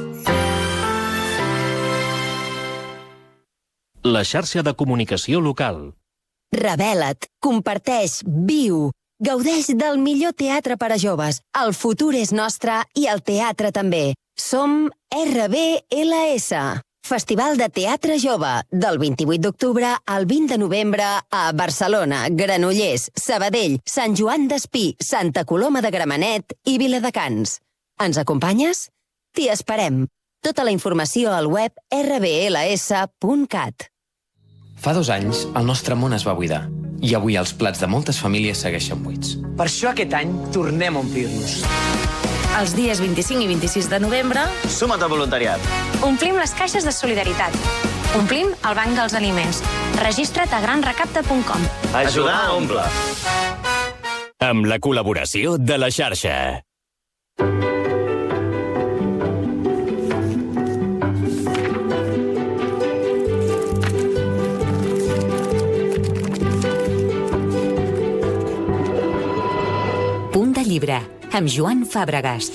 [SPEAKER 3] La xarxa de comunicació local.
[SPEAKER 23] Revela't, comparteix, viu, gaudeix del millor teatre per a joves. El futur és nostre i el teatre també. Som R B L S. Festival de Teatre Jove, del vint-i-vuit d'octubre al vint de novembre a Barcelona, Granollers, Sabadell, Sant Joan d'Espí, Santa Coloma de Gramenet i Viladecans. Ens acompanyes? T'hi esperem. Tota la informació al web r b l s punt cat.
[SPEAKER 24] Fa dos anys, el nostre món es va buidar. I avui els plats de moltes famílies segueixen buits.
[SPEAKER 25] Per això aquest any tornem a omplir-nos.
[SPEAKER 26] Els dies vint-i-cinc i vint-i-sis de novembre...
[SPEAKER 25] Suma't al voluntariat.
[SPEAKER 26] Omplim les caixes de solidaritat. Omplim el banc dels aliments. Registra't a gran recapte punt com.
[SPEAKER 25] Ajudar a omple.
[SPEAKER 3] Amb la col·laboració de la xarxa.
[SPEAKER 8] Punt de llibre, amb Joan Fàbregas.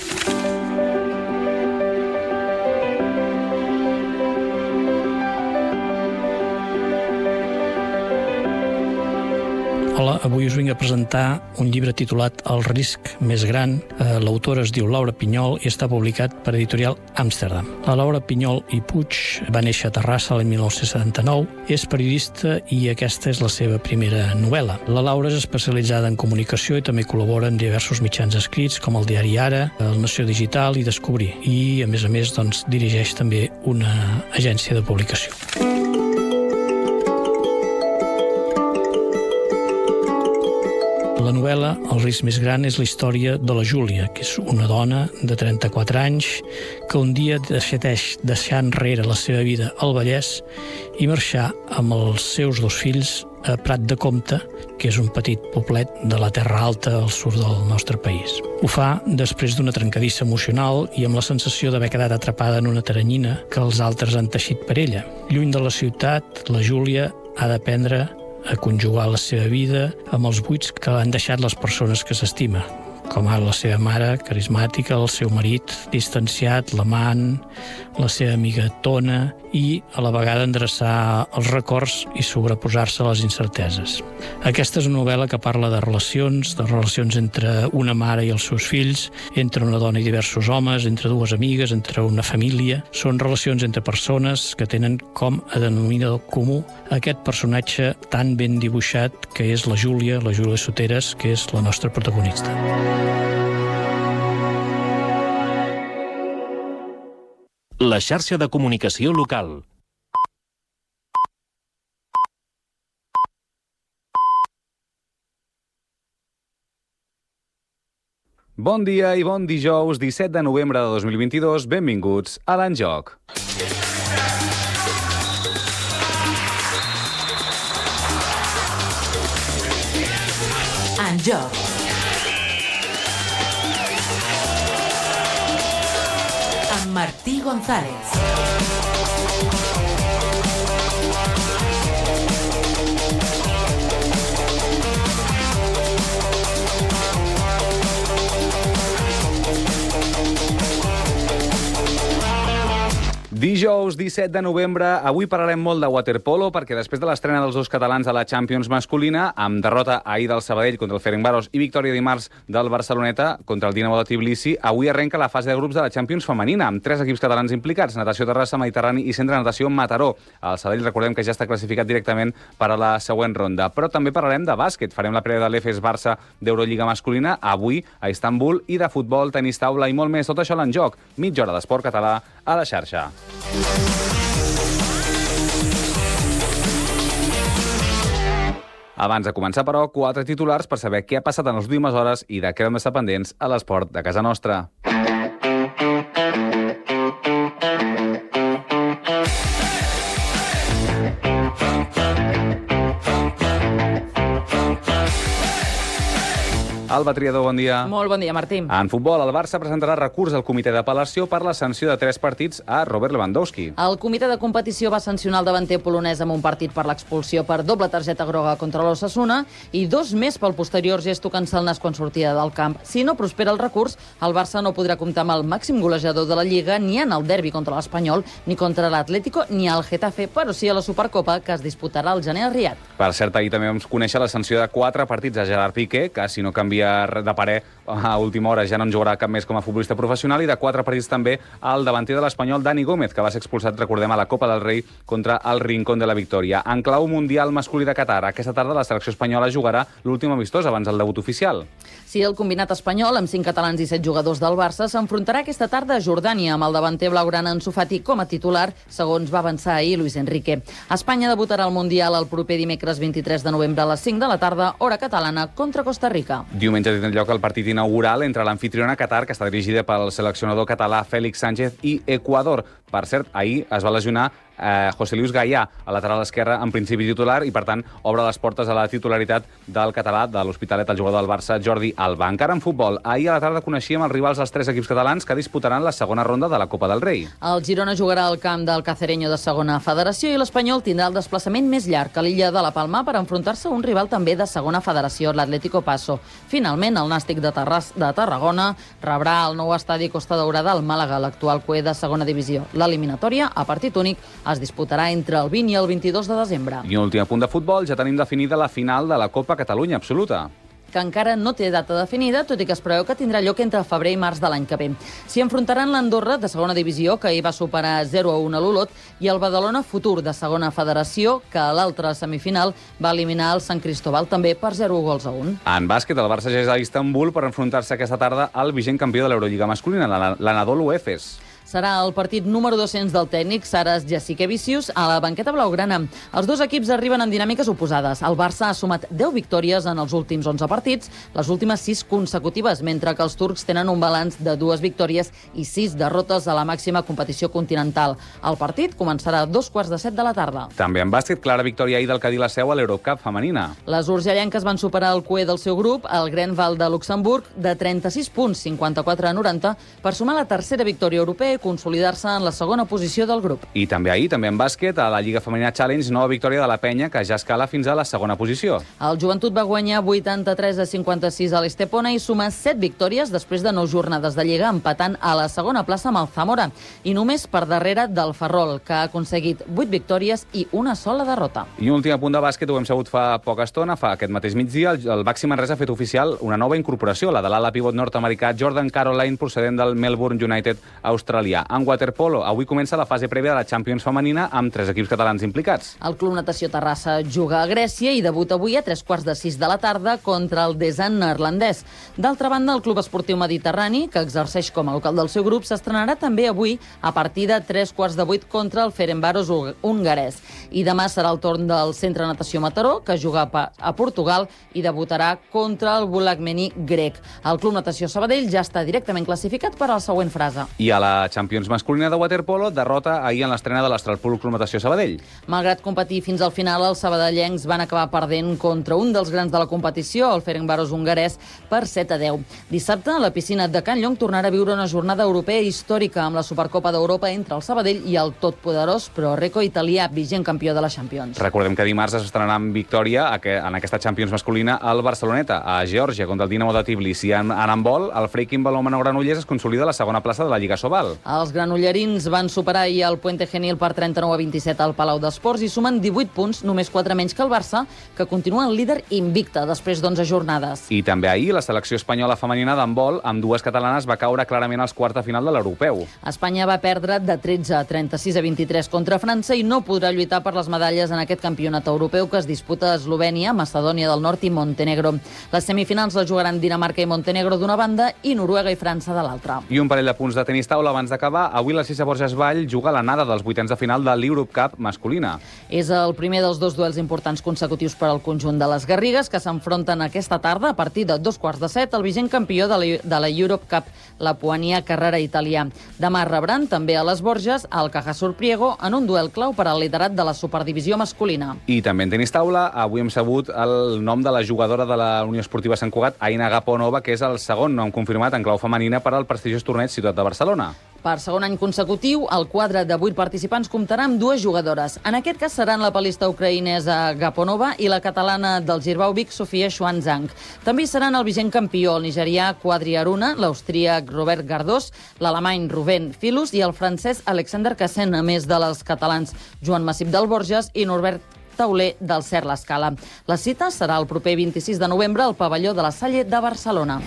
[SPEAKER 27] Hola, avui us vinc a presentar un llibre titulat El risc més gran. L'autora es diu Laura Pinyol i està publicat per editorial Amsterdam. La Laura Pinyol i Puig va néixer a Terrassa l'any mil nou-cents setanta-nou, és periodista i aquesta és la seva primera novel·la. La Laura és especialitzada en comunicació i també col·labora en diversos mitjans escrits com el diari Ara, el Nació Digital i Descobrir. I, a més a més, doncs, dirigeix també una agència de publicació. La novel·la, El risc més gran, és la història de la Júlia, que és una dona de trenta-quatre anys que un dia decideix deixar enrere la seva vida al Vallès i marxar amb els seus dos fills a Prat de Comte, que és un petit poblet de la Terra Alta al sud del nostre país. Ho fa després d'una trencadissa emocional i amb la sensació d'haver quedat atrapada en una teranyina que els altres han teixit per ella. Lluny de la ciutat, la Júlia ha d'aprendre a conjugar la seva vida amb els buits que han deixat les persones que s'estima. com ara la seva mare, carismàtica, el seu marit, distanciat, l'amant, la seva amiga Tona, i a la vegada endreçar els records i sobreposar-se a les incerteses. Aquesta és una novel·la que parla de relacions, de relacions entre una mare i els seus fills, entre una dona i diversos homes, entre dues amigues, entre una família. Són relacions entre persones que tenen com a denominador comú aquest personatge tan ben dibuixat que és la Júlia, la Júlia Soteras, que és la nostra protagonista.
[SPEAKER 3] La xarxa de comunicació local.
[SPEAKER 9] Bon dia i bon dijous, disset de novembre de dos mil vint-i-dos. Benvinguts a l'En Joc.
[SPEAKER 1] En Joc. Amb Martí González.
[SPEAKER 9] Dijous disset de novembre, avui parlarem molt de waterpolo perquè després de l'estrena dels dos catalans a la Champions masculina, amb derrota ahir del Sabadell contra el Ferencváros i victòria dimarts del Barceloneta contra el Dinamo de Tbilisi, avui arrenca la fase de grups de la Champions femenina, amb tres equips catalans implicats, Natació Terrassa, Mediterrani i Centre de Natació Mataró. El Sabadell recordem que ja està classificat directament per a la següent ronda. Però també parlarem de bàsquet. Farem la prèvia de l'E F E S Barça d'Eurolliga masculina avui a Istanbul i de futbol, tenis taula i molt més. Tot això a l'En Joc. Mitja hora d'esport català a la xarxa. Abans de començar, però, quatre titulars per saber què ha passat en les últimes hores i de què hem d'estar pendents a l'esport de casa nostra. Alba Triador, bon dia.
[SPEAKER 4] Molt bon dia, Martí.
[SPEAKER 9] En futbol, el Barça presentarà recurs al comitè d'apel·lació per la sanció de tres partits a Robert Lewandowski.
[SPEAKER 4] El comitè de competició va sancionar el davanter polonès amb un partit per l'expulsió per doble targeta groga contra l'Osasuna i dos més pel posterior gest tocant-se el nas quan sortia del camp. Si no prospera el recurs, el Barça no podrà comptar amb el màxim golejador de la Lliga ni en el derbi contra l'Espanyol, ni contra l'Atlético, ni al Getafe, però sí a la Supercopa, que es disputarà al gener a Riad.
[SPEAKER 9] Per cert, ahir també vam conèixer la sanció de quatre partits a Gerard Piqué, que si no canvia de parer a última hora ja no en jugarà cap més com a futbolista professional, i de quatre partits també al davanter de l'Espanyol, Dani Gómez, que va ser expulsat, recordem, a la Copa del Rei contra el Rincón de la Victòria. En clau mundial masculí de Qatar, aquesta tarda la selecció espanyola jugarà l'últim amistós abans del debut oficial.
[SPEAKER 4] Sí, el combinat espanyol, amb cinc catalans i set jugadors del Barça, s'enfrontarà aquesta tarda a Jordània amb el davanter blaugrana Ansu Fati com a titular, segons va avançar ahir Luis Enrique. Espanya debutarà al Mundial el proper dimecres vint-i-tres de novembre a les cinc de la tarda, hora catalana, contra Costa Rica.
[SPEAKER 9] Diumenge tindrà lloc el partit inaugural entre l'anfitriona Qatar, que està dirigida pel seleccionador català Félix Sánchez, i Equador. Per cert, ahir es va lesionar eh, José Luis Gallà, a lateral esquerre, en principi titular, i per tant obre les portes a la titularitat del català de l'Hospitalet, el jugador del Barça, Jordi Alba. Encara en futbol, ahir a la tarda coneixíem els rivals dels tres equips catalans que disputaran la segona ronda de la Copa del Rei.
[SPEAKER 4] El Girona jugarà al camp del Cacereño de segona federació i l'Espanyol tindrà el desplaçament més llarg a l'illa de la Palma per enfrontar-se a un rival també de segona federació, l'Atlético Paso. Finalment, el Nàstic de, Terras, de Tarragona rebrà el nou estadi Costa Daurada al Màlaga, l'actual cué de segona divisió. L'eliminatòria, a partit únic, es disputarà entre el vint i el vint-i-dos de desembre.
[SPEAKER 9] I un últim punt de futbol, ja tenim definida la final de la Copa Catalunya Absoluta,
[SPEAKER 4] que encara no té data definida, tot i que es preveu que tindrà lloc entre febrer i març de l'any que ve. S'hi enfrontaran l'Andorra, de segona divisió, que ahir va superar zero a un a l'Olot, i el Badalona Futur, de segona federació, que a l'altra semifinal va eliminar el Sant Cristóbal, també per zero gols a un.
[SPEAKER 9] En bàsquet, el Barça ja és a Istanbul per enfrontar-se aquesta tarda al vigent campió de l'Eurolliga masculina, l'Anadolu Efes.
[SPEAKER 4] Serà el partit número dos-cents del tècnic Saras Jassikevicius a la banqueta blaugrana. Els dos equips arriben en dinàmiques oposades. El Barça ha sumat deu victòries en els últims onze partits, les últimes sis consecutives, mentre que els turcs tenen un balanç de dues victòries i sis derrotes a la màxima competició continental. El partit començarà a dos quarts de set de la tarda.
[SPEAKER 9] També en bàsquet, clara victòria ahir del Cadí la Seu a l'Eurocup femenina.
[SPEAKER 4] Les urgellenques van superar el cué del seu grup, el Grenval de Luxemburg, de trenta-sis punts, cinquanta-quatre a noranta, per sumar la tercera victòria europea i consolidar-se en la segona posició del grup.
[SPEAKER 9] I també ahir, també en bàsquet, a la Lliga Femenina Challenge, nova victòria de la Penya, que ja escala fins a la segona posició.
[SPEAKER 4] El Joventut va guanyar vuitanta-tres a cinquanta-sis a l'Estepona i suma set victòries després de nou jornades de Lliga, empatant a la segona plaça amb el Zamora, i només per darrere del Ferrol, que ha aconseguit vuit victòries i una sola derrota.
[SPEAKER 9] I un últim apunt de bàsquet, ho hem sabut fa poca estona, fa aquest mateix migdia, el, el Baxi Manresa ha fet oficial una nova incorporació, la de l'ala pivot nord-americà Jordan Caroline, procedent del Melbourne United australià. En waterpolo, avui comença la fase prèvia de la Champions femenina amb tres equips catalans implicats.
[SPEAKER 4] El Club Natació Terrassa juga a Grècia i debuta avui a tres quarts de sis de la tarda contra el Desan neerlandès. D'altra banda, el Club Esportiu Mediterrani, que exerceix com a local del seu grup, s'estrenarà també avui a partir de tres quarts de vuit contra el Ferencváros hongarès. I demà serà el torn del Centre Natació Mataró, que juga a Portugal i debutarà contra el Bulacmeni grec. El Club Natació Sabadell ja està directament classificat per a la següent fase.
[SPEAKER 9] I a la Champions masculina de waterpolo, derrota ahir en l'estrena de l'Astralpool Club Natació Sabadell.
[SPEAKER 4] Malgrat competir fins al final, els sabadellencs van acabar perdent contra un dels grans de la competició, el Ferencváros hongarès, per set a deu. Dissabte, la piscina de Can Llong tornarà a viure una jornada europea històrica amb la Supercopa d'Europa entre el Sabadell i el totpoderós Pro Reco italià, vigent campió de la Champions.
[SPEAKER 9] Recordem que dimarts s'estrenarà amb victòria en aquesta Champions masculina al Barceloneta, a Geòrgia, contra el Dinamo de Tbilisi. En handbol, el Freikin Balonmano Granollers es consolida a la segona plaça de la Lliga Sobal.
[SPEAKER 4] Els granollerins van superar ahir el Puente Genil per trenta-nou a vint-i-set al Palau d'Esports i sumen divuit punts, només quatre menys que el Barça, que continua el líder invicte després d'onze jornades.
[SPEAKER 9] I també ahir la selecció espanyola femenina d'handbol, amb dues catalanes, va caure clarament als quarts de final de l'europeu.
[SPEAKER 4] Espanya va perdre de tretze a trenta-sis a vint-i-tres contra França i no podrà lluitar per les medalles en aquest campionat europeu que es disputa a Eslovènia, Macedònia del Nord i Montenegro. Les semifinals les jugaran Dinamarca i Montenegro d'una banda i Noruega i França de l'altra.
[SPEAKER 9] I un parell de punts de tenis taula abans d'acabar. Avui la Cisa Borges Vall juga l'anada dels vuitens de final de l'Europe Cup masculina.
[SPEAKER 4] És el primer dels dos duels importants consecutius per al conjunt de les Garrigues, que s'enfronten aquesta tarda a partir de dos quarts de set al vigent campió de la, de la Europe Cup, la Puania Carrera italià. Demà rebran també a les Borges el Cajasur Priego en un duel clau per al liderat de la Superdivisió masculina.
[SPEAKER 9] I també en tenis taula, avui hem sabut el nom de la jugadora de la Unió Esportiva Sant Cugat, Aina Gaponova, que és el segon nom confirmat en clau femenina per al prestigiós torneig Ciutat de Barcelona.
[SPEAKER 4] Per segon any consecutiu, el quadre de vuit participants comptarà amb dues jugadores. En aquest cas seran la palista ucraïnesa Gaponova i la catalana del Girbau Vic, Sofia Schwanzang. També seran el vigent campió, el nigerià Quadri Aruna, l'austríac Robert Gardós, l'alemany Rubén Filus i el francès Alexander Cassen, a més de les catalans Joan Massip del Borges i Norbert Tauler del Cer l'Escala. La cita serà el proper vint-i-sis de novembre al pavelló de la Salle de Barcelona.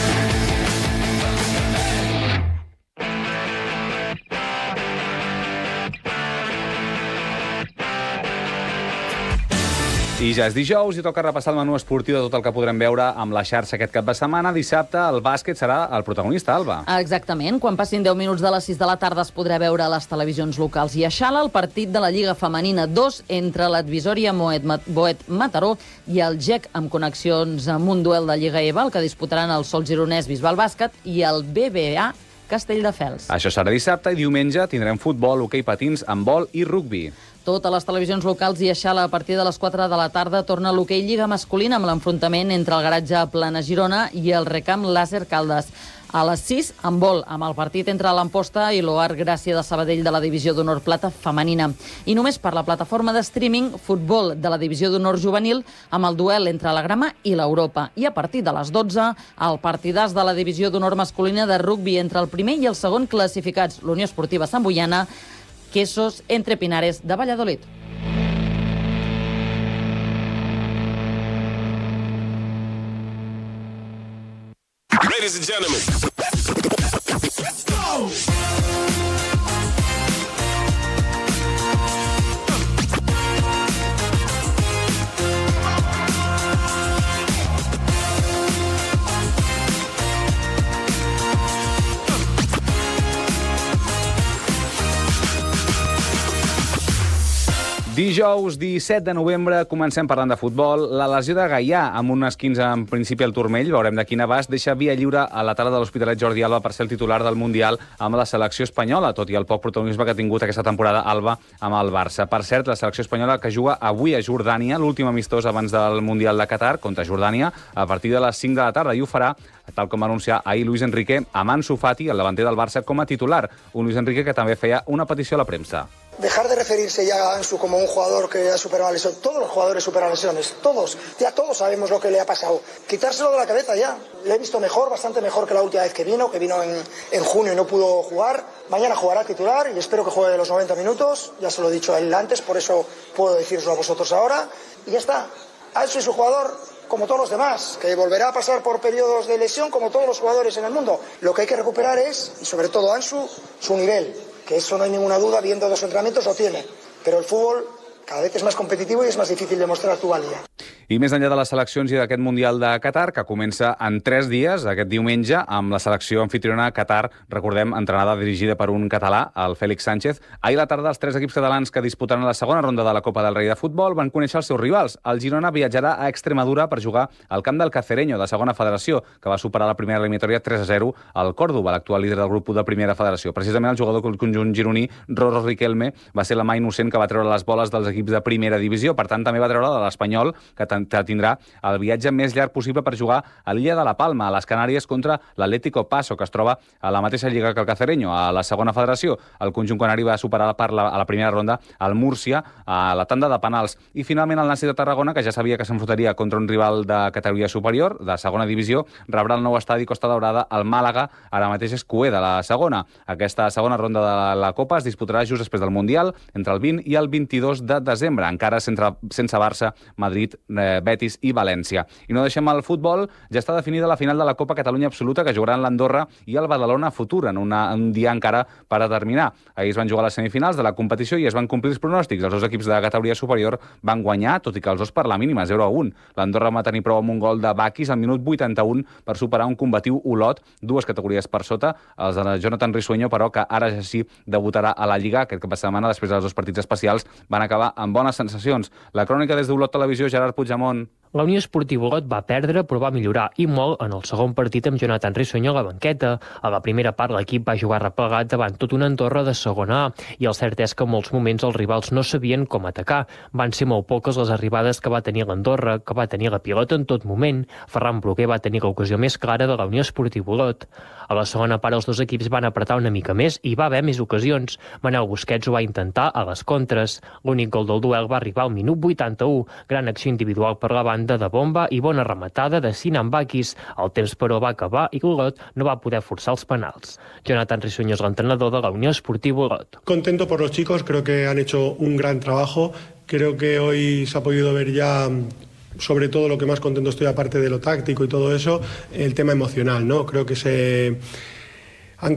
[SPEAKER 9] I ja és dijous i toca repassar el menú esportiu de tot el que podrem veure amb la xarxa aquest cap de setmana. Dissabte el bàsquet serà el protagonista, Alba.
[SPEAKER 4] Exactament. Quan passin deu minuts de les sis de la tarda es podrà veure a les televisions locals. I a Xala el partit de la Lliga Femenina dos entre l'Advisòria Boet Mataró i el G E C, amb connexions amb un duel de Lliga E V A, el que disputaran el Sol Gironès Bisbal Bàsquet i el B B A Castelldefels.
[SPEAKER 9] Això serà dissabte i diumenge tindrem futbol, hoquei patins, handbol i rugbi.
[SPEAKER 4] Totes les televisions locals i a Xala a partir de les quatre de la tarda torna l'hoquei Lliga masculina amb l'enfrontament entre el garatge Plana Girona i el Recamp Làser Caldes. A les sis, handbol, amb el partit entre l'Amposta i l'Oar Gràcia de Sabadell de la Divisió d'Honor Plata femenina. I només per la plataforma de streaming, futbol de la Divisió d'Honor juvenil amb el duel entre la Grama i l'Europa. I a partir de les dotze, el partidàs de la Divisió d'Honor masculina de rugbi entre el primer i el segon classificats, l'Unió Esportiva Sant Boiana, Quesos entre Pinares de Valladolid.
[SPEAKER 5] Ladies and gentlemen, let's go!
[SPEAKER 9] Dijous disset de novembre comencem parlant de futbol. La lesió de Gaià, amb un esquinç en principi al turmell, veurem de quin abast, deixa via lliure a la tarda de l'Hospitalet Jordi Alba per ser el titular del Mundial amb la selecció espanyola, tot i el poc protagonisme que ha tingut aquesta temporada Alba amb el Barça. Per cert, la selecció espanyola que juga avui a Jordània, l'últim amistós abans del Mundial de Qatar, contra Jordània, a partir de les cinc de la tarda, i ho farà, tal com va anunciar ahir Luis Enrique, amb Ansu Fati, el davanter del Barça, com a titular. Un Luis Enrique que també feia una petició a la premsa.
[SPEAKER 17] Dejar de referirse ya a Ansu como un jugador que ha superado lesiones. Todos los jugadores superan lesiones, todos. Ya todos sabemos lo que le ha pasado. Quitárselo de la cabeza ya. Le he visto mejor, bastante mejor que la última vez que vino, que vino en, en junio y no pudo jugar. Mañana jugará titular y espero que juegue los noventa minutos. Ya se lo he dicho a él antes, por eso puedo decírselo a vosotros ahora. Y ya está. Ansu es un jugador como todos los demás, que volverá a pasar por periodos de lesión como todos los jugadores en el mundo. Lo que hay que recuperar es, y sobre todo Ansu, su nivel. Que eso no hay ninguna duda, viendo dos entrenamientos lo tiene. Pero el fútbol cada vez és més competitiu i és més difícil demostrar tu valia.
[SPEAKER 9] I més enllà de les seleccions i d'aquest Mundial de Qatar, que comença en tres dies, aquest diumenge, amb la selecció anfitriona Qatar, recordem, entrenada, dirigida per un català, el Félix Sánchez. Ahir a la tarda, els tres equips catalans que disputaran la segona ronda de la Copa del Rei de Futbol van conèixer els seus rivals. El Girona viatjarà a Extremadura per jugar al camp del Cacereño, de segona federació, que va superar la primera eliminatòria tres a zero al Còrdova, l'actual líder del grup de primera federació. Precisament el jugador del conjunt gironí, Roro Riquelme, va ser la mà innocent que va treure les boles dels equips de primera divisió. Per tant, també va treure de l'Espanyol, que tindrà el viatge més llarg possible per jugar a l'illa de la Palma, a les Canàries, contra l'Atlético Paso, que es troba a la mateixa lliga que el Cacereño, a la segona federació. El conjunt canari va superar per la, a la primera ronda el Múrcia a la tanda de penals. I finalment el Nàstic de Tarragona, que ja sabia que s'enfrontaria contra un rival de categoria superior, de segona divisió, rebrà el nou estadi Costa Daurada, el Màlaga, ara mateix és cué de la segona. Aquesta segona ronda de la Copa es disputarà just després del Mundial, entre el vint i el vint-i-dos de desembre, encara sense, sense Barça, Madrid, eh, Betis i València. I no deixem el futbol, ja està definida la final de la Copa Catalunya Absoluta, que jugaran l'Andorra i el Badalona Futur, en una, un dia encara per a terminar. Ahir es van jugar les semifinals de la competició i es van complir els pronòstics. Els dos equips de categoria superior van guanyar, tot i que els dos per la mínima, zero a un. L'Andorra va tenir prou amb un gol de Bakis al minut vuitanta-un per superar un combatiu Olot, dues categories per sota. Els de Jonathan Risueño, però, que ara ja sí debutarà a la Lliga aquest cap de setmana, després dels dos partits especials, van acabar amb bones sensacions. La crònica des d'Olot Televisió, Gerard Puigdemont.
[SPEAKER 6] La Unió Esportiva Olot va perdre, però va millorar i molt en el segon partit amb Jonathan Risueño a la banqueta. A la primera part l'equip va jugar replegat davant tot una Andorra de segona A, i el cert és que en molts moments els rivals no sabien com atacar. Van ser molt poques les arribades que va tenir l'Andorra, que va tenir la pilota en tot moment. Ferran Bruguer va tenir l'ocasió més clara de la Unió Esportiva Olot. A la segona part els dos equips van apretar una mica més i va haver més ocasions. Manel Busquets ho va intentar a les contres. L'únic gol del duel va arribar al minut vuitanta-u. Gran acció individual per la banda de bomba i bona rematada de Sinan Bakis. El temps, però, va acabar i l'Olot no va poder forçar els penals. Jonathan Risueño és l'entrenador de la Unió Esportiva Olot.
[SPEAKER 7] Contento por los chicos, creo que han hecho un gran trabajo. Creo que hoy se ha podido ver ya, sobre todo lo que más contento estoy, aparte de lo táctico y todo eso, el tema emocional, ¿no? Creo que se han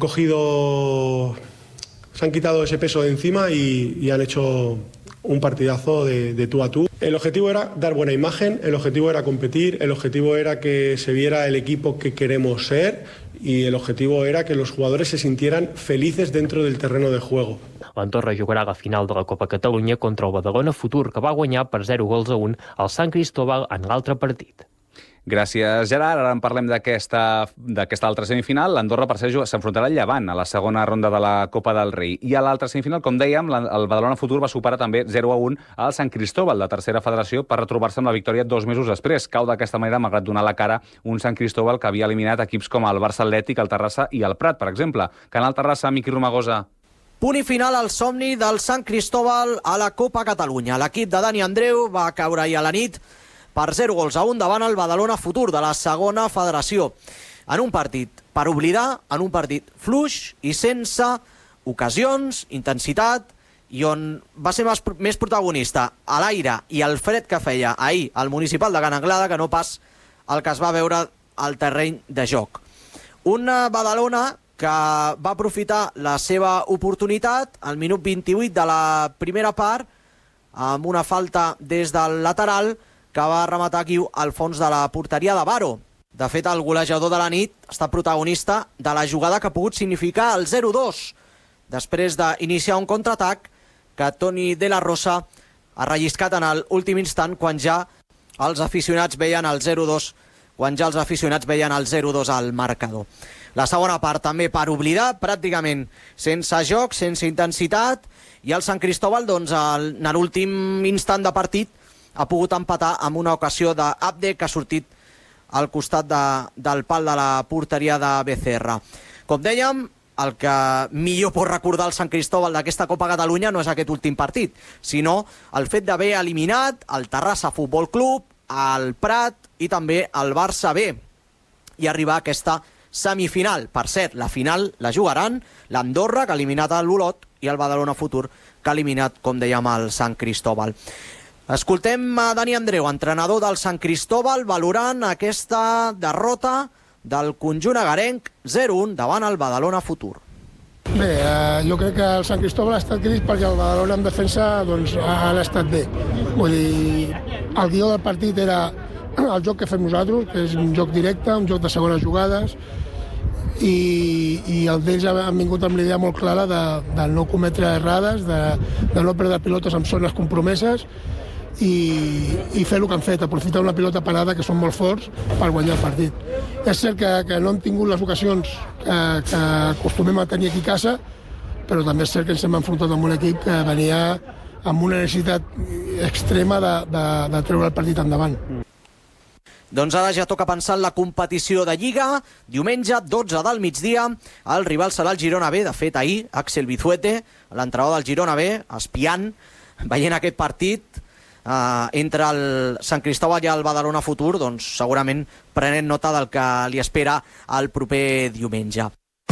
[SPEAKER 7] cogido, se han quitado ese peso de encima y, y han hecho un partidazo de, de tú a tú. El objetivo era dar buena imagen, el objetivo era competir, el objetivo era que se viera el equipo que queremos ser y el objetivo era que los jugadores se sintieran felices dentro del terreno de juego.
[SPEAKER 6] L'Andorra jugarà la final de la Copa Catalunya contra el Badalona Futur, que va guanyar per zero gols a un al Sant Cristóbal en l'altre partit.
[SPEAKER 9] Gràcies, Gerard. Ara en parlem d'aquesta altra semifinal. L'Andorra, per ser, s'enfrontarà al Llevant a la segona ronda de la Copa del Rei. I a l'altra semifinal, com dèiem, el Badalona Futur va superar també zero a un al Sant Cristóbal, de tercera federació, per retrobar-se amb la victòria dos mesos després. Cau d'aquesta manera, malgrat donar la cara, un Sant Cristóbal que havia eliminat equips com el Barça Atlètic, el Terrassa i el Prat, per exemple. Canal Terrassa, Miqui Romagosa.
[SPEAKER 21] Punt i final al somni del Sant Cristóbal a la Copa Catalunya. L'equip de Dani Andreu va caure ahir a la nit per zero gols a un davant el Badalona Futur de la segona federació. En un partit per oblidar, en un partit fluix i sense ocasions, intensitat, i on va ser més protagonista a l'aire i el fred que feia ahir al municipal de Can Anglada que no pas el que es va veure al terreny de joc. Una Badalona que va aprofitar la seva oportunitat al minut vint-i-vuit de la primera part amb una falta des del lateral que va rematar aquí al fons de la porteria de Baro. De fet, el golejador de la nit està protagonista de la jugada que ha pogut significar el zero dos, després d'iniciar un contraatac que Toni de la Rosa ha relliscat en l'últim instant quan ja els aficionats veien el zero dos, quan ja els aficionats veien el zero dos al marcador. La segona part també per oblidar, pràcticament sense joc, sense intensitat, i el Sant Cristóbal, doncs, en l'últim instant de partit, ha pogut empatar amb una ocasió d'Abde que ha sortit al costat de, del pal de la porteria de Becerra. Com dèiem, el que millor pot recordar el Sant Cristóbal d'aquesta Copa Catalunya no és aquest últim partit, sinó el fet d'haver eliminat el Terrassa Futbol Club, el Prat i també el Barça B, i arribar a aquesta semifinal. Per cert, la final la jugaran l'Andorra, que ha eliminat l'Olot, i el Badalona Futur, que ha eliminat, com dèiem, el Sant Cristóbal. Escoltem a Dani Andreu, entrenador del Sant Cristóbal, valorant aquesta derrota del conjunt agarenc zero un davant el Badalona Futur.
[SPEAKER 10] Bé, eh, jo crec que el Sant Cristóbal ha estat crític perquè el Badalona en defensa doncs, ha estat bé. Vull dir, el guió del partit era el joc que fem nosaltres, que és un joc directe, un joc de segones jugades, i, i el d'ells han vingut amb l'idea molt clara de, de no cometre errades, de, de no perdre pilotes amb zones compromeses, i, i fer el que han fet, aprofitar una pilota parada que són molt forts per guanyar el partit. És cert que, que no han tingut les ocasions que, que acostumem a tenir aquí a casa, però també és cert que ens hem enfrontat amb un equip que venia amb una necessitat extrema de, de, de treure el partit endavant.
[SPEAKER 21] Doncs ara ja toca pensar en la competició de Lliga. Diumenge, dotze del migdia, el rival serà el Girona B. De fet, ahir, Axel Bizuete, l'entrenador del Girona B, espiant, veient aquest partit, Uh, entre el Sant Cristóbal i el Badalona Futur, doncs segurament prenent nota del que li espera el proper diumenge.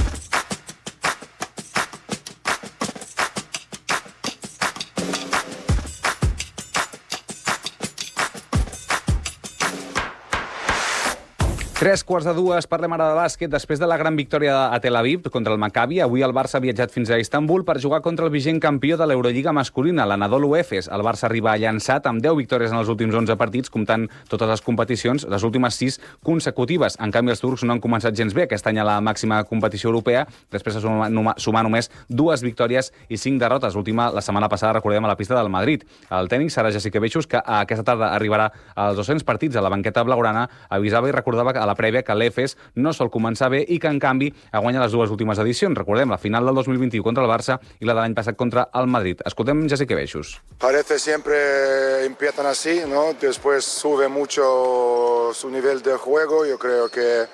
[SPEAKER 9] Tres quarts de dues, parlem ara de bàsquet. Després de la gran victòria a Tel Aviv contra el Maccabi, avui el Barça ha viatjat fins a Istanbul per jugar contra el vigent campió de l'Eurolliga masculina, l'Anadolu Efes. El Barça arriba llançat amb deu victòries en els últims onze partits, comptant totes les competicions, les últimes sis consecutives. En canvi, els turcs no han començat gens bé aquest any a la màxima competició europea, després de sumar només dues victòries i cinc derrotes. L'última, la setmana passada, recordem, a la pista del Madrid. El tècnic Sara Jasikevičius, que aquesta tarda arribarà als dos-cents partits a la banqueta blaugrana, avisava i recordava que a la prèvia que l'Efes no sol començar bé i que, en canvi, ha guanyat les dues últimes edicions. Recordem, la final del dos mil vint-i-u contra el Barça i la de l'any passat contra el Madrid. Escoltem Jasikevičius.
[SPEAKER 11] Parece siempre empiezan así, ¿no? Después sube mucho su nivel de juego. Yo creo que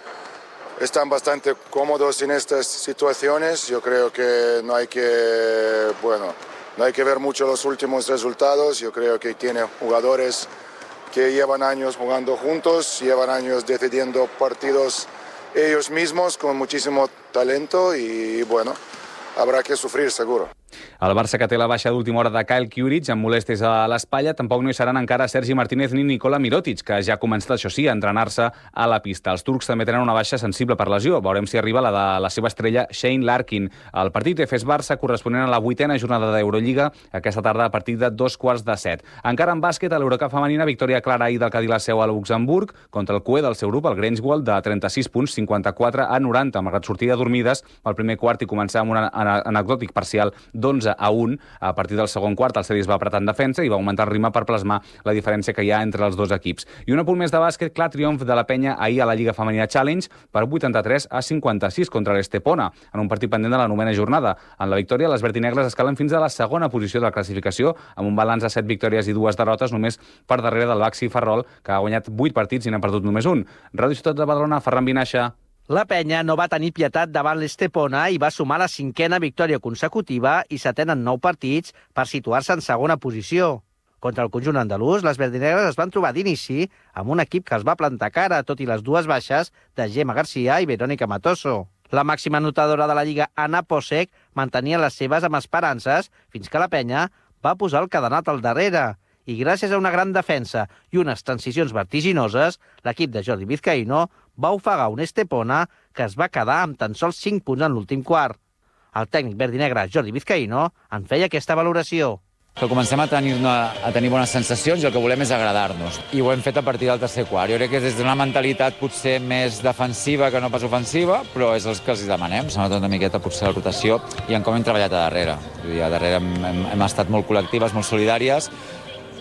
[SPEAKER 11] están bastante cómodos en estas situaciones. Yo creo que no hay que, bueno, no hay que ver mucho los últimos resultados. Yo creo que tiene jugadores que llevan años jugando juntos, llevan años decidiendo partidos ellos mismos con muchísimo talento y, bueno, habrá que sufrir seguro.
[SPEAKER 9] El Barça, que té la baixa d'última hora de Kyle Kuric amb molèsties a l'espatlla, tampoc no hi seran encara Sergi Martínez ni Nikola Mirotic, que ja ha començat, això sí, a entrenar-se a la pista. Els turcs també tenen una baixa sensible per lesió. Veurem si arriba la de la seva estrella Shane Larkin. El partit Efes-Barça corresponent a la vuitena jornada d'Eurolliga, aquesta tarda a partir de dos quarts de set. Encara en bàsquet, a l'Eurocup femenina, victòria clara ahir del Cadí la Seu a Luxemburg contra el Cue del seu grup, el Greenswald, de trenta-sis punts, cinquanta-quatre a noranta, malgrat sortir adormides al primer quart i començar amb un anecdòtic parcial d'onze a un. A partir del segon quart, el Cedi es va apretar en defensa i va augmentar el ritme per plasmar la diferència que hi ha entre els dos equips. I un apunt més de bàsquet, clar triomf de la penya ahir a la Lliga Femenina Challenge per vuitanta-tres a cinquanta-sis contra l'Estepona, en un partit pendent de la novena jornada. En la victòria, les verdinegres escalen fins a la segona posició de la classificació, amb un balanç de set victòries i dues derrotes, només per darrere del Baxi Ferrol, que ha guanyat vuit partits i n'ha perdut només un. Ràdio Ciutat de Badalona, Ferran Vinaixa.
[SPEAKER 12] La penya no va tenir pietat davant l'Estepona i va sumar la cinquena victòria consecutiva i setena en nou partits per situar-se en segona posició. Contra el conjunt andalús, les verdinegres es van trobar d'inici amb un equip que els va plantar cara, tot i les dues baixes de Gemma Garcia i Verónica Matoso. La màxima anotadora de la Lliga, Anna Posek, mantenia les seves amb esperances fins que la penya va posar el cadenat al darrere. I gràcies a una gran defensa i unes transicions vertiginoses, l'equip de Jordi Vizcaíno va ofegar un Estepona que es va quedar amb tan sols cinc punts en l'últim quart. El tècnic verdinegre Jordi Vizcaíno en feia aquesta valoració.
[SPEAKER 13] Que comencem a tenir, una, a tenir bones sensacions i el que volem és agradar-nos. I ho hem fet a partir del tercer quart. Jo crec que és des d'una mentalitat potser més defensiva que no pas ofensiva, però és el que els demanem. S'ha notat una miqueta potser la rotació i en com hem treballat a darrere. Vull dir, a darrere hem, hem, hem estat molt col·lectives, molt solidàries,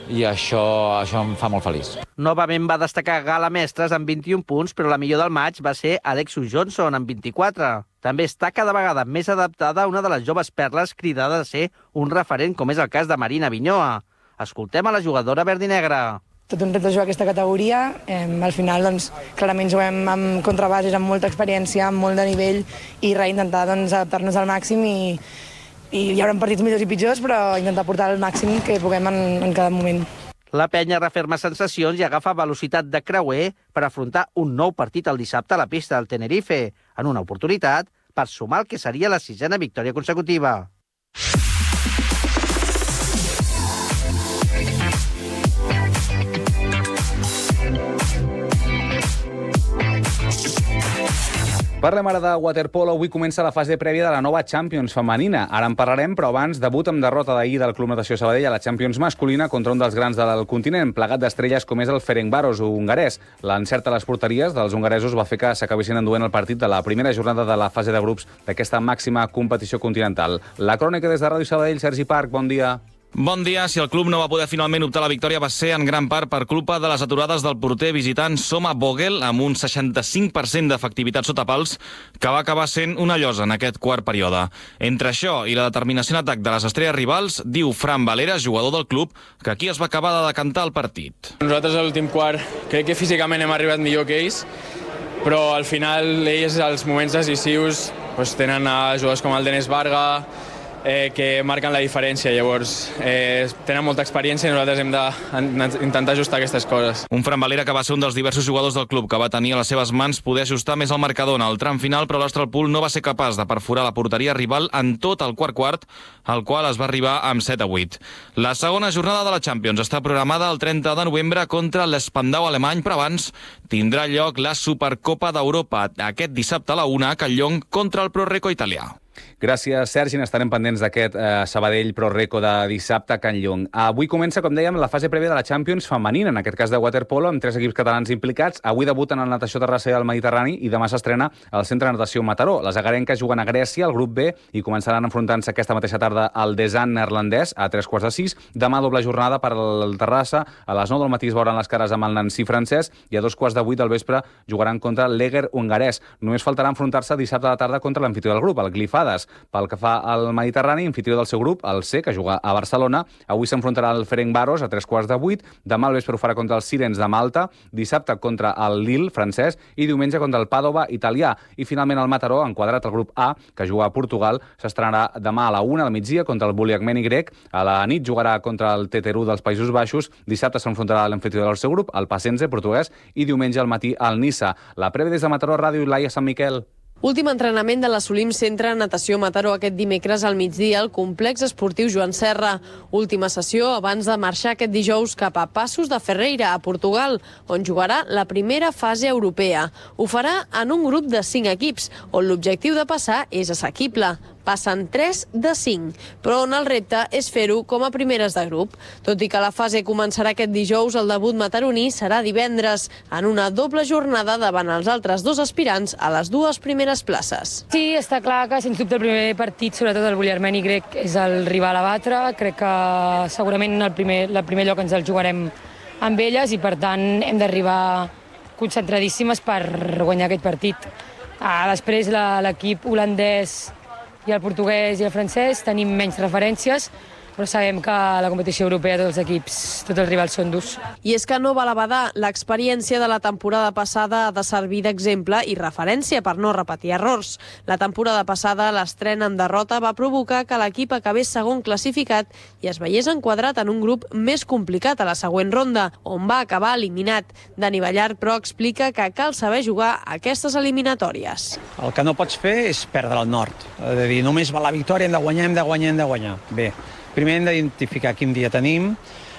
[SPEAKER 13] i això, això em fa molt feliç.
[SPEAKER 12] Novament va destacar Gala Mestres amb vint-i-un punts, però la millor del maig va ser Alexus Johnson amb vint-i-quatre. També està cada vegada més adaptada a una de les joves perles cridada a ser un referent, com és el cas de Marina Vinyoa. Escoltem a la jugadora verdinegra.
[SPEAKER 2] Tot un repte jugar aquesta categoria. Eh, al final, doncs, clarament juguem amb contrabases, amb molta experiència, amb molt de nivell, i reintentar doncs, adaptar-nos al màxim i, i hi haurà partits millors i pitjors, però intentar portar el màxim que puguem en, en cada moment.
[SPEAKER 12] La penya referma sensacions i agafa velocitat de creuer per afrontar un nou partit el dissabte a la pista del Tenerife, en una oportunitat per sumar el que seria la sisena victòria consecutiva.
[SPEAKER 9] Parlem ara de waterpolo. Avui comença la fase prèvia de la nova Champions femenina. Ara en parlarem, però abans, debut amb derrota d'ahir del Club Natació Sabadell a la Champions masculina contra un dels grans del continent, plegat d'estrelles com és el Ferencváros hongarès. L'encert a les porteries dels hongaresos va fer que s'acabessin enduent el partit de la primera jornada de la fase de grups d'aquesta màxima competició continental. La crònica des de Ràdio Sabadell, Sergi Parc, bon dia.
[SPEAKER 14] Bon dia. Si el club no va poder finalment optar a la victòria va ser en gran part per culpa de les aturades del porter visitant Soma Vogel amb un seixanta-cinc per cent d'efectivitat sota pals, que va acabar sent una llosa en aquest quart període. Entre això i la determinació en atac de les estrelles rivals, diu Fran Valera, jugador del club, que aquí es va acabar de decantar el partit.
[SPEAKER 15] Nosaltres a l'últim quart crec que físicament hem arribat millor que ells, però al final ells als moments decisius doncs, tenen jugadors com el Denis Varga, Eh, que marquen la diferència. Llavors, eh, tenen molta experiència i nosaltres hem d'intentar ajustar aquestes coses.
[SPEAKER 14] Un Fran Valera que va ser un dels diversos jugadors del club que va tenir a les seves mans poder ajustar més el marcador en el tram final, però l'Astralpool no va ser capaç de perforar la porteria rival en tot el quart quart, al qual es va arribar amb set a vuit. La segona jornada de la Champions està programada el trenta de novembre contra l'Spandau alemany, però abans tindrà lloc la Supercopa d'Europa aquest dissabte a la una a Castellón contra el ProReco italià.
[SPEAKER 9] Gràcies, Sergi. N'estarem pendents d'aquest eh, Sabadell ProReco de dissabte a Can Llong. Avui comença, com dèiem, la fase prèvia de la Champions femenina, en aquest cas de waterpolo, amb tres equips catalans implicats. Avui debuten en natació Terrassa i el Mediterrani i demà s'estrena al Centre de Natació Mataró. Les agarenques juguen a Grècia, al grup B, i començaran enfrontant-se aquesta mateixa tarda al Desan neerlandès a tres quarts de sis. Demà doble jornada per al Terrassa. A les nou del matí es veuran les cares amb el Nancy francès i a dos quarts de vuit del vespre jugaran contra l'Eger hongarès. Només faltarà enfrontar-se dissabte a la tarda contra l'anfitrió del grup, el Glifades. Pel que fa al Mediterrani, anfitrió del seu grup, el C, que juga a Barcelona, avui s'enfrontarà el Ferencváros a tres quarts de vuit, demà al vespre ho farà contra el Sirens de Malta, dissabte contra el Lille francès i diumenge contra el Pàdova italià. I finalment el Mataró, enquadrat al grup A, que juga a Portugal, s'estrenarà demà a la una del migdia contra el Buliagmeni grec, a la nit jugarà contra el Teteru dels Països Baixos, dissabte s'enfrontarà l'anfitrió del seu grup, el Pacense portuguès, i diumenge al matí al Niça. La prèvia des de Mataró, Ràdio Laia Sant Miquel.
[SPEAKER 16] Últim entrenament de l'Assolim Centre Natació Mataró aquest dimecres al migdia al complex esportiu Joan Serra. Última sessió abans de marxar aquest dijous cap a Passos de Ferreira, a Portugal, on jugarà la primera fase europea. Ho farà en un grup de cinc equips, on l'objectiu de passar és assequible. Passen tres de cinc, però on el repte és fer-ho com a primeres de grup. Tot i que la fase començarà aquest dijous, el debut mataroní serà divendres, en una doble jornada davant els altres dos aspirants a les dues primeres places.
[SPEAKER 2] Sí, està clar que, sens dubte, el primer partit, sobretot el Buliagmeni grec, és el rival a batre. Crec que segurament el primer, el primer lloc ens el jugarem amb elles i, per tant, hem d'arribar concentradíssimes per guanyar aquest partit. Ah, després, l'equip holandès i el portuguès i el francès tenim menys referències, però sabem que a la competició europea tots els equips, tots els rivals són durs.
[SPEAKER 16] I és que no val a badar, l'experiència de la temporada passada ha de servir d'exemple i referència per no repetir errors. La temporada passada, l'estrena en derrota va provocar que l'equip acabés segon classificat i es veiés enquadrat en un grup més complicat a la següent ronda, on va acabar eliminat. Dani Ballart, però, explica que cal saber jugar aquestes eliminatòries.
[SPEAKER 18] El que no pots fer és perdre el nord. És a dir, només va la victòria, hem de guanyar, hem de guanyar, hem de guanyar. Bé, primer hem d'identificar quin dia tenim,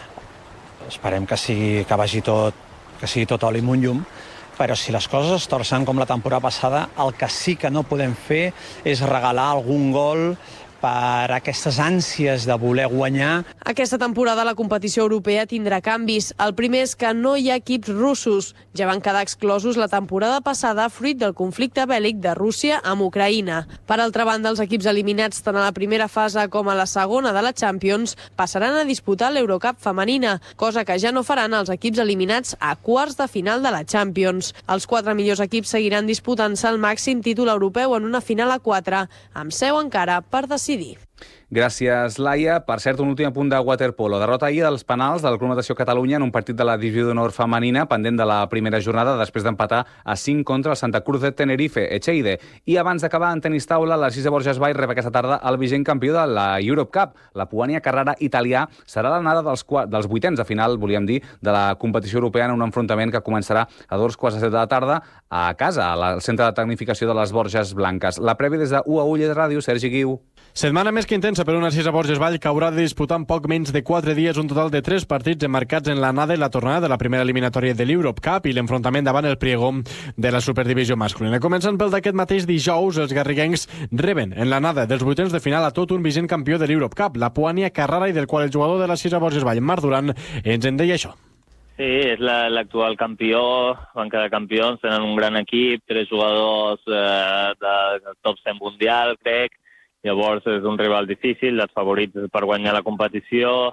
[SPEAKER 18] esperem que, sigui, que vagi tot, que sigui tot oli amb un llum, però si les coses es torcen com la temporada passada, el que sí que no podem fer és regalar algun gol per aquestes ànsies de voler guanyar.
[SPEAKER 16] Aquesta temporada la competició europea tindrà canvis. El primer és que no hi ha equips russos. Ja van quedar exclosos la temporada passada fruit del conflicte bèl·lic de Rússia amb Ucraïna. Per altra banda, els equips eliminats tant a la primera fase com a la segona de la Champions passaran a disputar l'Eurocup femenina, cosa que ja no faran els equips eliminats a quarts de final de la Champions. Els quatre millors equips seguiran disputant-se el màxim títol europeu en una final a quatre, amb seu encara per decidir.
[SPEAKER 9] Gràcies, Laia. Per cert, un últim apunt de waterpolo. Derrota ahir dels penals del Club Natació Catalunya en un partit de la Divisió d'Honor femenina pendent de la primera jornada després d'empatar a cinc contra el Santa Cruz de Tenerife, Echeide. I abans d'acabar en tenis taula, la Cisa Borges Vall rep aquesta tarda el vigent campió de la Europe Cup. La Puania Carrara italià serà l'anada dels, dels vuitens de final, volíem dir, de la competició europea en un enfrontament que començarà a dos quarts de set de la tarda a casa, al centre de tecnificació de les Borges Blanques. La prèvia des de U A U Lleida Ràdio, Sergi Guiu.
[SPEAKER 19] Setmana més que intensa per una Cisa Borges Vall que haurà de disputar en poc menys de quatre dies un total de tres partits emmarcats en l'anada i la tornada de la primera eliminatòria de l'Europe Cup i l'enfrontament davant el Priego de la Superdivisió masculina. Començant pel d'aquest mateix dijous, els garriguencs reben en l'anada dels vuitens de final a tot un vigent campió de l'Europe Cup, la Puania Carrara, i del qual el jugador de la Cisa Borges Vall, Marc Duran, ens en deia això.
[SPEAKER 20] Sí, és l'actual la, campió, van quedar campions, tenen un gran equip, tres jugadors eh, de top cent mundial, crec. Llavors és un rival difícil, els favorits per guanyar la competició,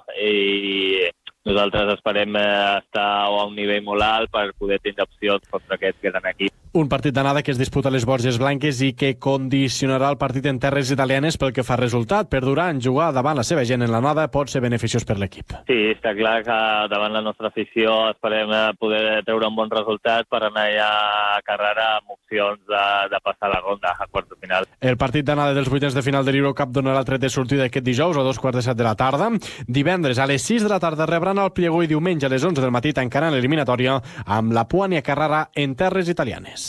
[SPEAKER 20] i nosaltres esperem estar a un nivell molt alt per poder tindre opcions contra aquest gran equip.
[SPEAKER 19] Un partit d'anada que es disputa a les Borges Blanques i que condicionarà el partit en terres italianes pel que fa resultat. Per Duran, jugar davant la seva gent en l'anada pot ser beneficiós per l'equip.
[SPEAKER 20] Sí, està clar que davant la nostra afició esperem poder treure un bon resultat per anar ja a Carrara amb opcions de, de passar la ronda a quarts de final.
[SPEAKER 19] El partit d'anada dels vuitens de final de l'Eurocup donarà el tret de sortida aquest dijous a dos quarts de set de la tarda. Divendres a les sis de la tarda rebran el Priego i diumenge a les onze del matí tancaran l'eliminatòria amb la Puania Carrara en terres italianes.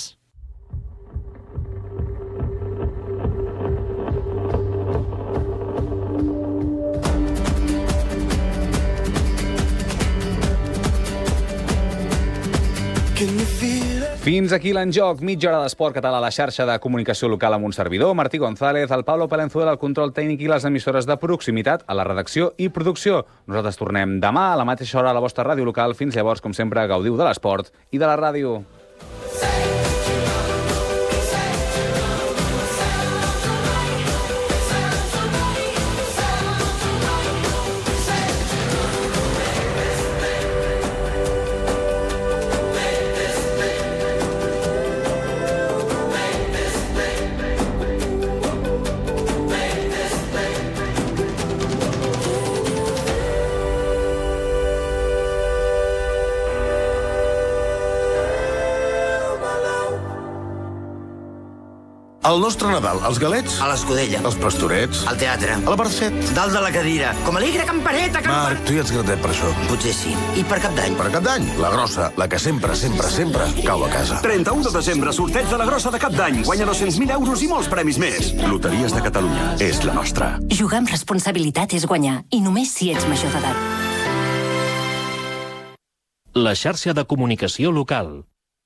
[SPEAKER 9] Fins aquí l'Enjoc, mitja hora d'esport català a la xarxa de comunicació local amb un servidor, Martí González, el Pablo Palenzuela, el control tècnic i les emissores de proximitat a la redacció i producció. Nosaltres tornem demà a la mateixa hora a la vostra ràdio local. Fins llavors, com sempre, gaudiu de l'esport i de la ràdio.
[SPEAKER 22] El nostre Nadal, els galets...
[SPEAKER 23] A l'Escudella.
[SPEAKER 22] Els pastorets...
[SPEAKER 23] Al teatre.
[SPEAKER 22] A la Barcet.
[SPEAKER 23] Dalt de la cadira. Com alegre campaneta, campaneta.
[SPEAKER 22] Marc, tu ja ets gradet per això.
[SPEAKER 23] Potser sí. I per Cap d'Any?
[SPEAKER 22] Per Cap d'Any, la grossa, la que sempre, sempre, sempre cau a casa.
[SPEAKER 24] trenta-u de desembre, sorteig de la grossa de Cap d'Any. Guanya dos-cents mil euros i molts premis més.
[SPEAKER 22] Loteries de Catalunya. És la nostra.
[SPEAKER 8] Jugar amb responsabilitat és guanyar. I només si ets major d'edat.
[SPEAKER 3] La xarxa de comunicació local.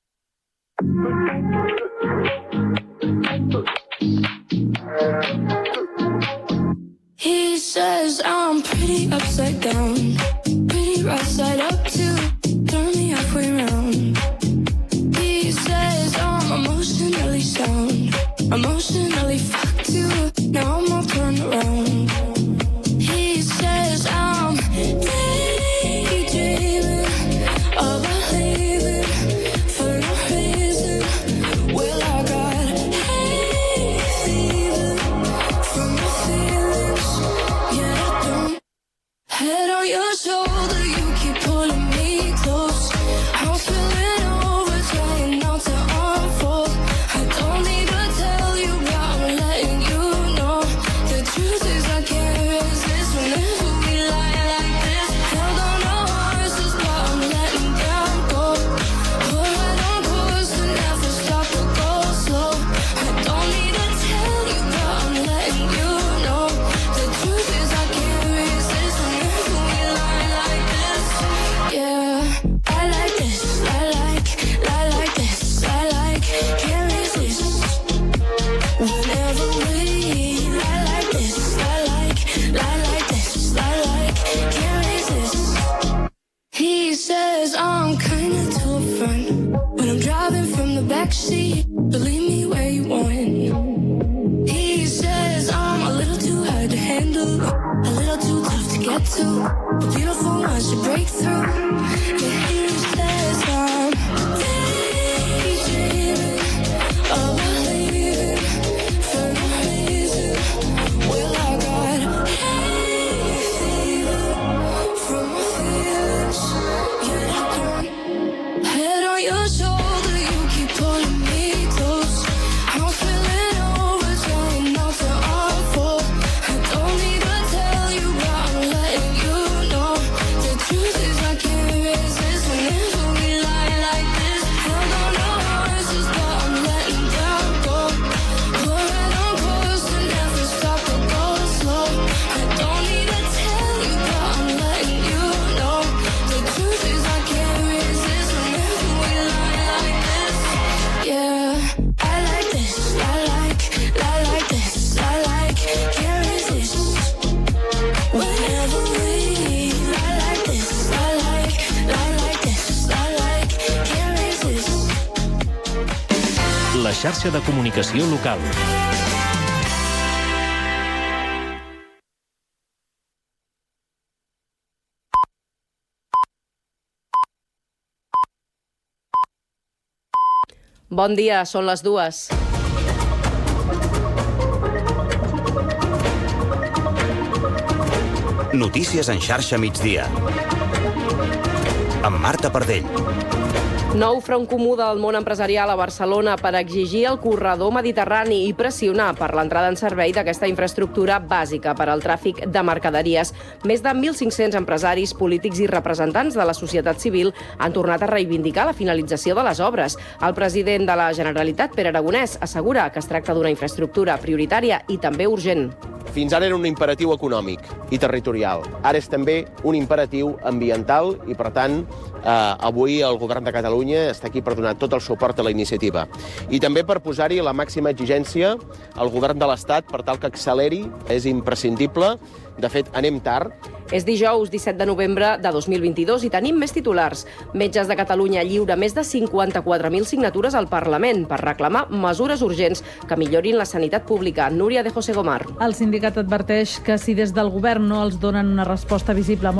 [SPEAKER 25] He says I'm pretty upside down, pretty right side up too, turn me halfway round. He says I'm emotionally sound, emotionally fucked too, now I'm all turned around. He says I'm daydreaming about leaving for no reason. Well, I got haze even from the feelings. Yeah, I don't. Head on your shoulder, you keep pulling me close. I'm feeling over, trying not to unfold. I don't need to tell you, but I'm letting you know. The truth is I can't resist whenever we lie like this. Held on to horses, but I'm letting them go. We're right on course to never stop or go slow. I don't need to tell you, but I'm letting you know. The truth is I can't resist whenever we lie like this. backseat, but leave me where you want. He says I'm a little too hard to handle, a little too tough to get to, but beautiful ones should break through. Yeah, he says I'm daydreaming about leaving for no reason. Well, I got hay fever from my feelings. You're not gone. Head on your shoulder, you keep pulling me close. I'm feeling overtime, not to unfold. I don't need to tell you, but I'm letting you know. The truth is I can't resist whenever we lie like this. Held on to horses, but I'm letting them go. Pouring on course and never stop to go slow. I don't need to tell you, but I'm letting you know. The truth is I can't resist whenever we lie like this. Yeah, I like this, I like, I like this, I like, can't resist. Whenever we lie like this, I like, I like this, I like, can't resist.
[SPEAKER 1] La xarxa de comunicació local.
[SPEAKER 4] Bon dia, són les dues.
[SPEAKER 5] Notícies en xarxa migdia. Amb Marta Pardell.
[SPEAKER 4] Nou front comú del món empresarial a Barcelona per exigir el corredor mediterrani i pressionar per l'entrada en servei d'aquesta infraestructura bàsica per al tràfic de mercaderies. Més de mil cinc-cents empresaris, polítics i representants de la societat civil han tornat a reivindicar la finalització de les obres. El president de la Generalitat, Pere Aragonès, assegura que es tracta d'una infraestructura prioritària i també urgent.
[SPEAKER 7] Fins ara era un imperatiu econòmic i territorial. Ara és també un imperatiu ambiental i, per tant, eh, avui el govern de Catalunya està aquí per donar tot el suport a la iniciativa. I també per posar-hi la màxima exigència al govern de l'Estat per tal que acceleri. És imprescindible. De fet, anem tard.
[SPEAKER 4] És dijous disset de novembre de dos mil vint-i-dos i tenim més titulars. Metges de Catalunya lliura més de cinquanta-quatre mil signatures al Parlament per reclamar mesures urgents que millorin la sanitat pública. Núria de José Gomar.
[SPEAKER 17] El sindicat adverteix que si des del govern no els donen una resposta visible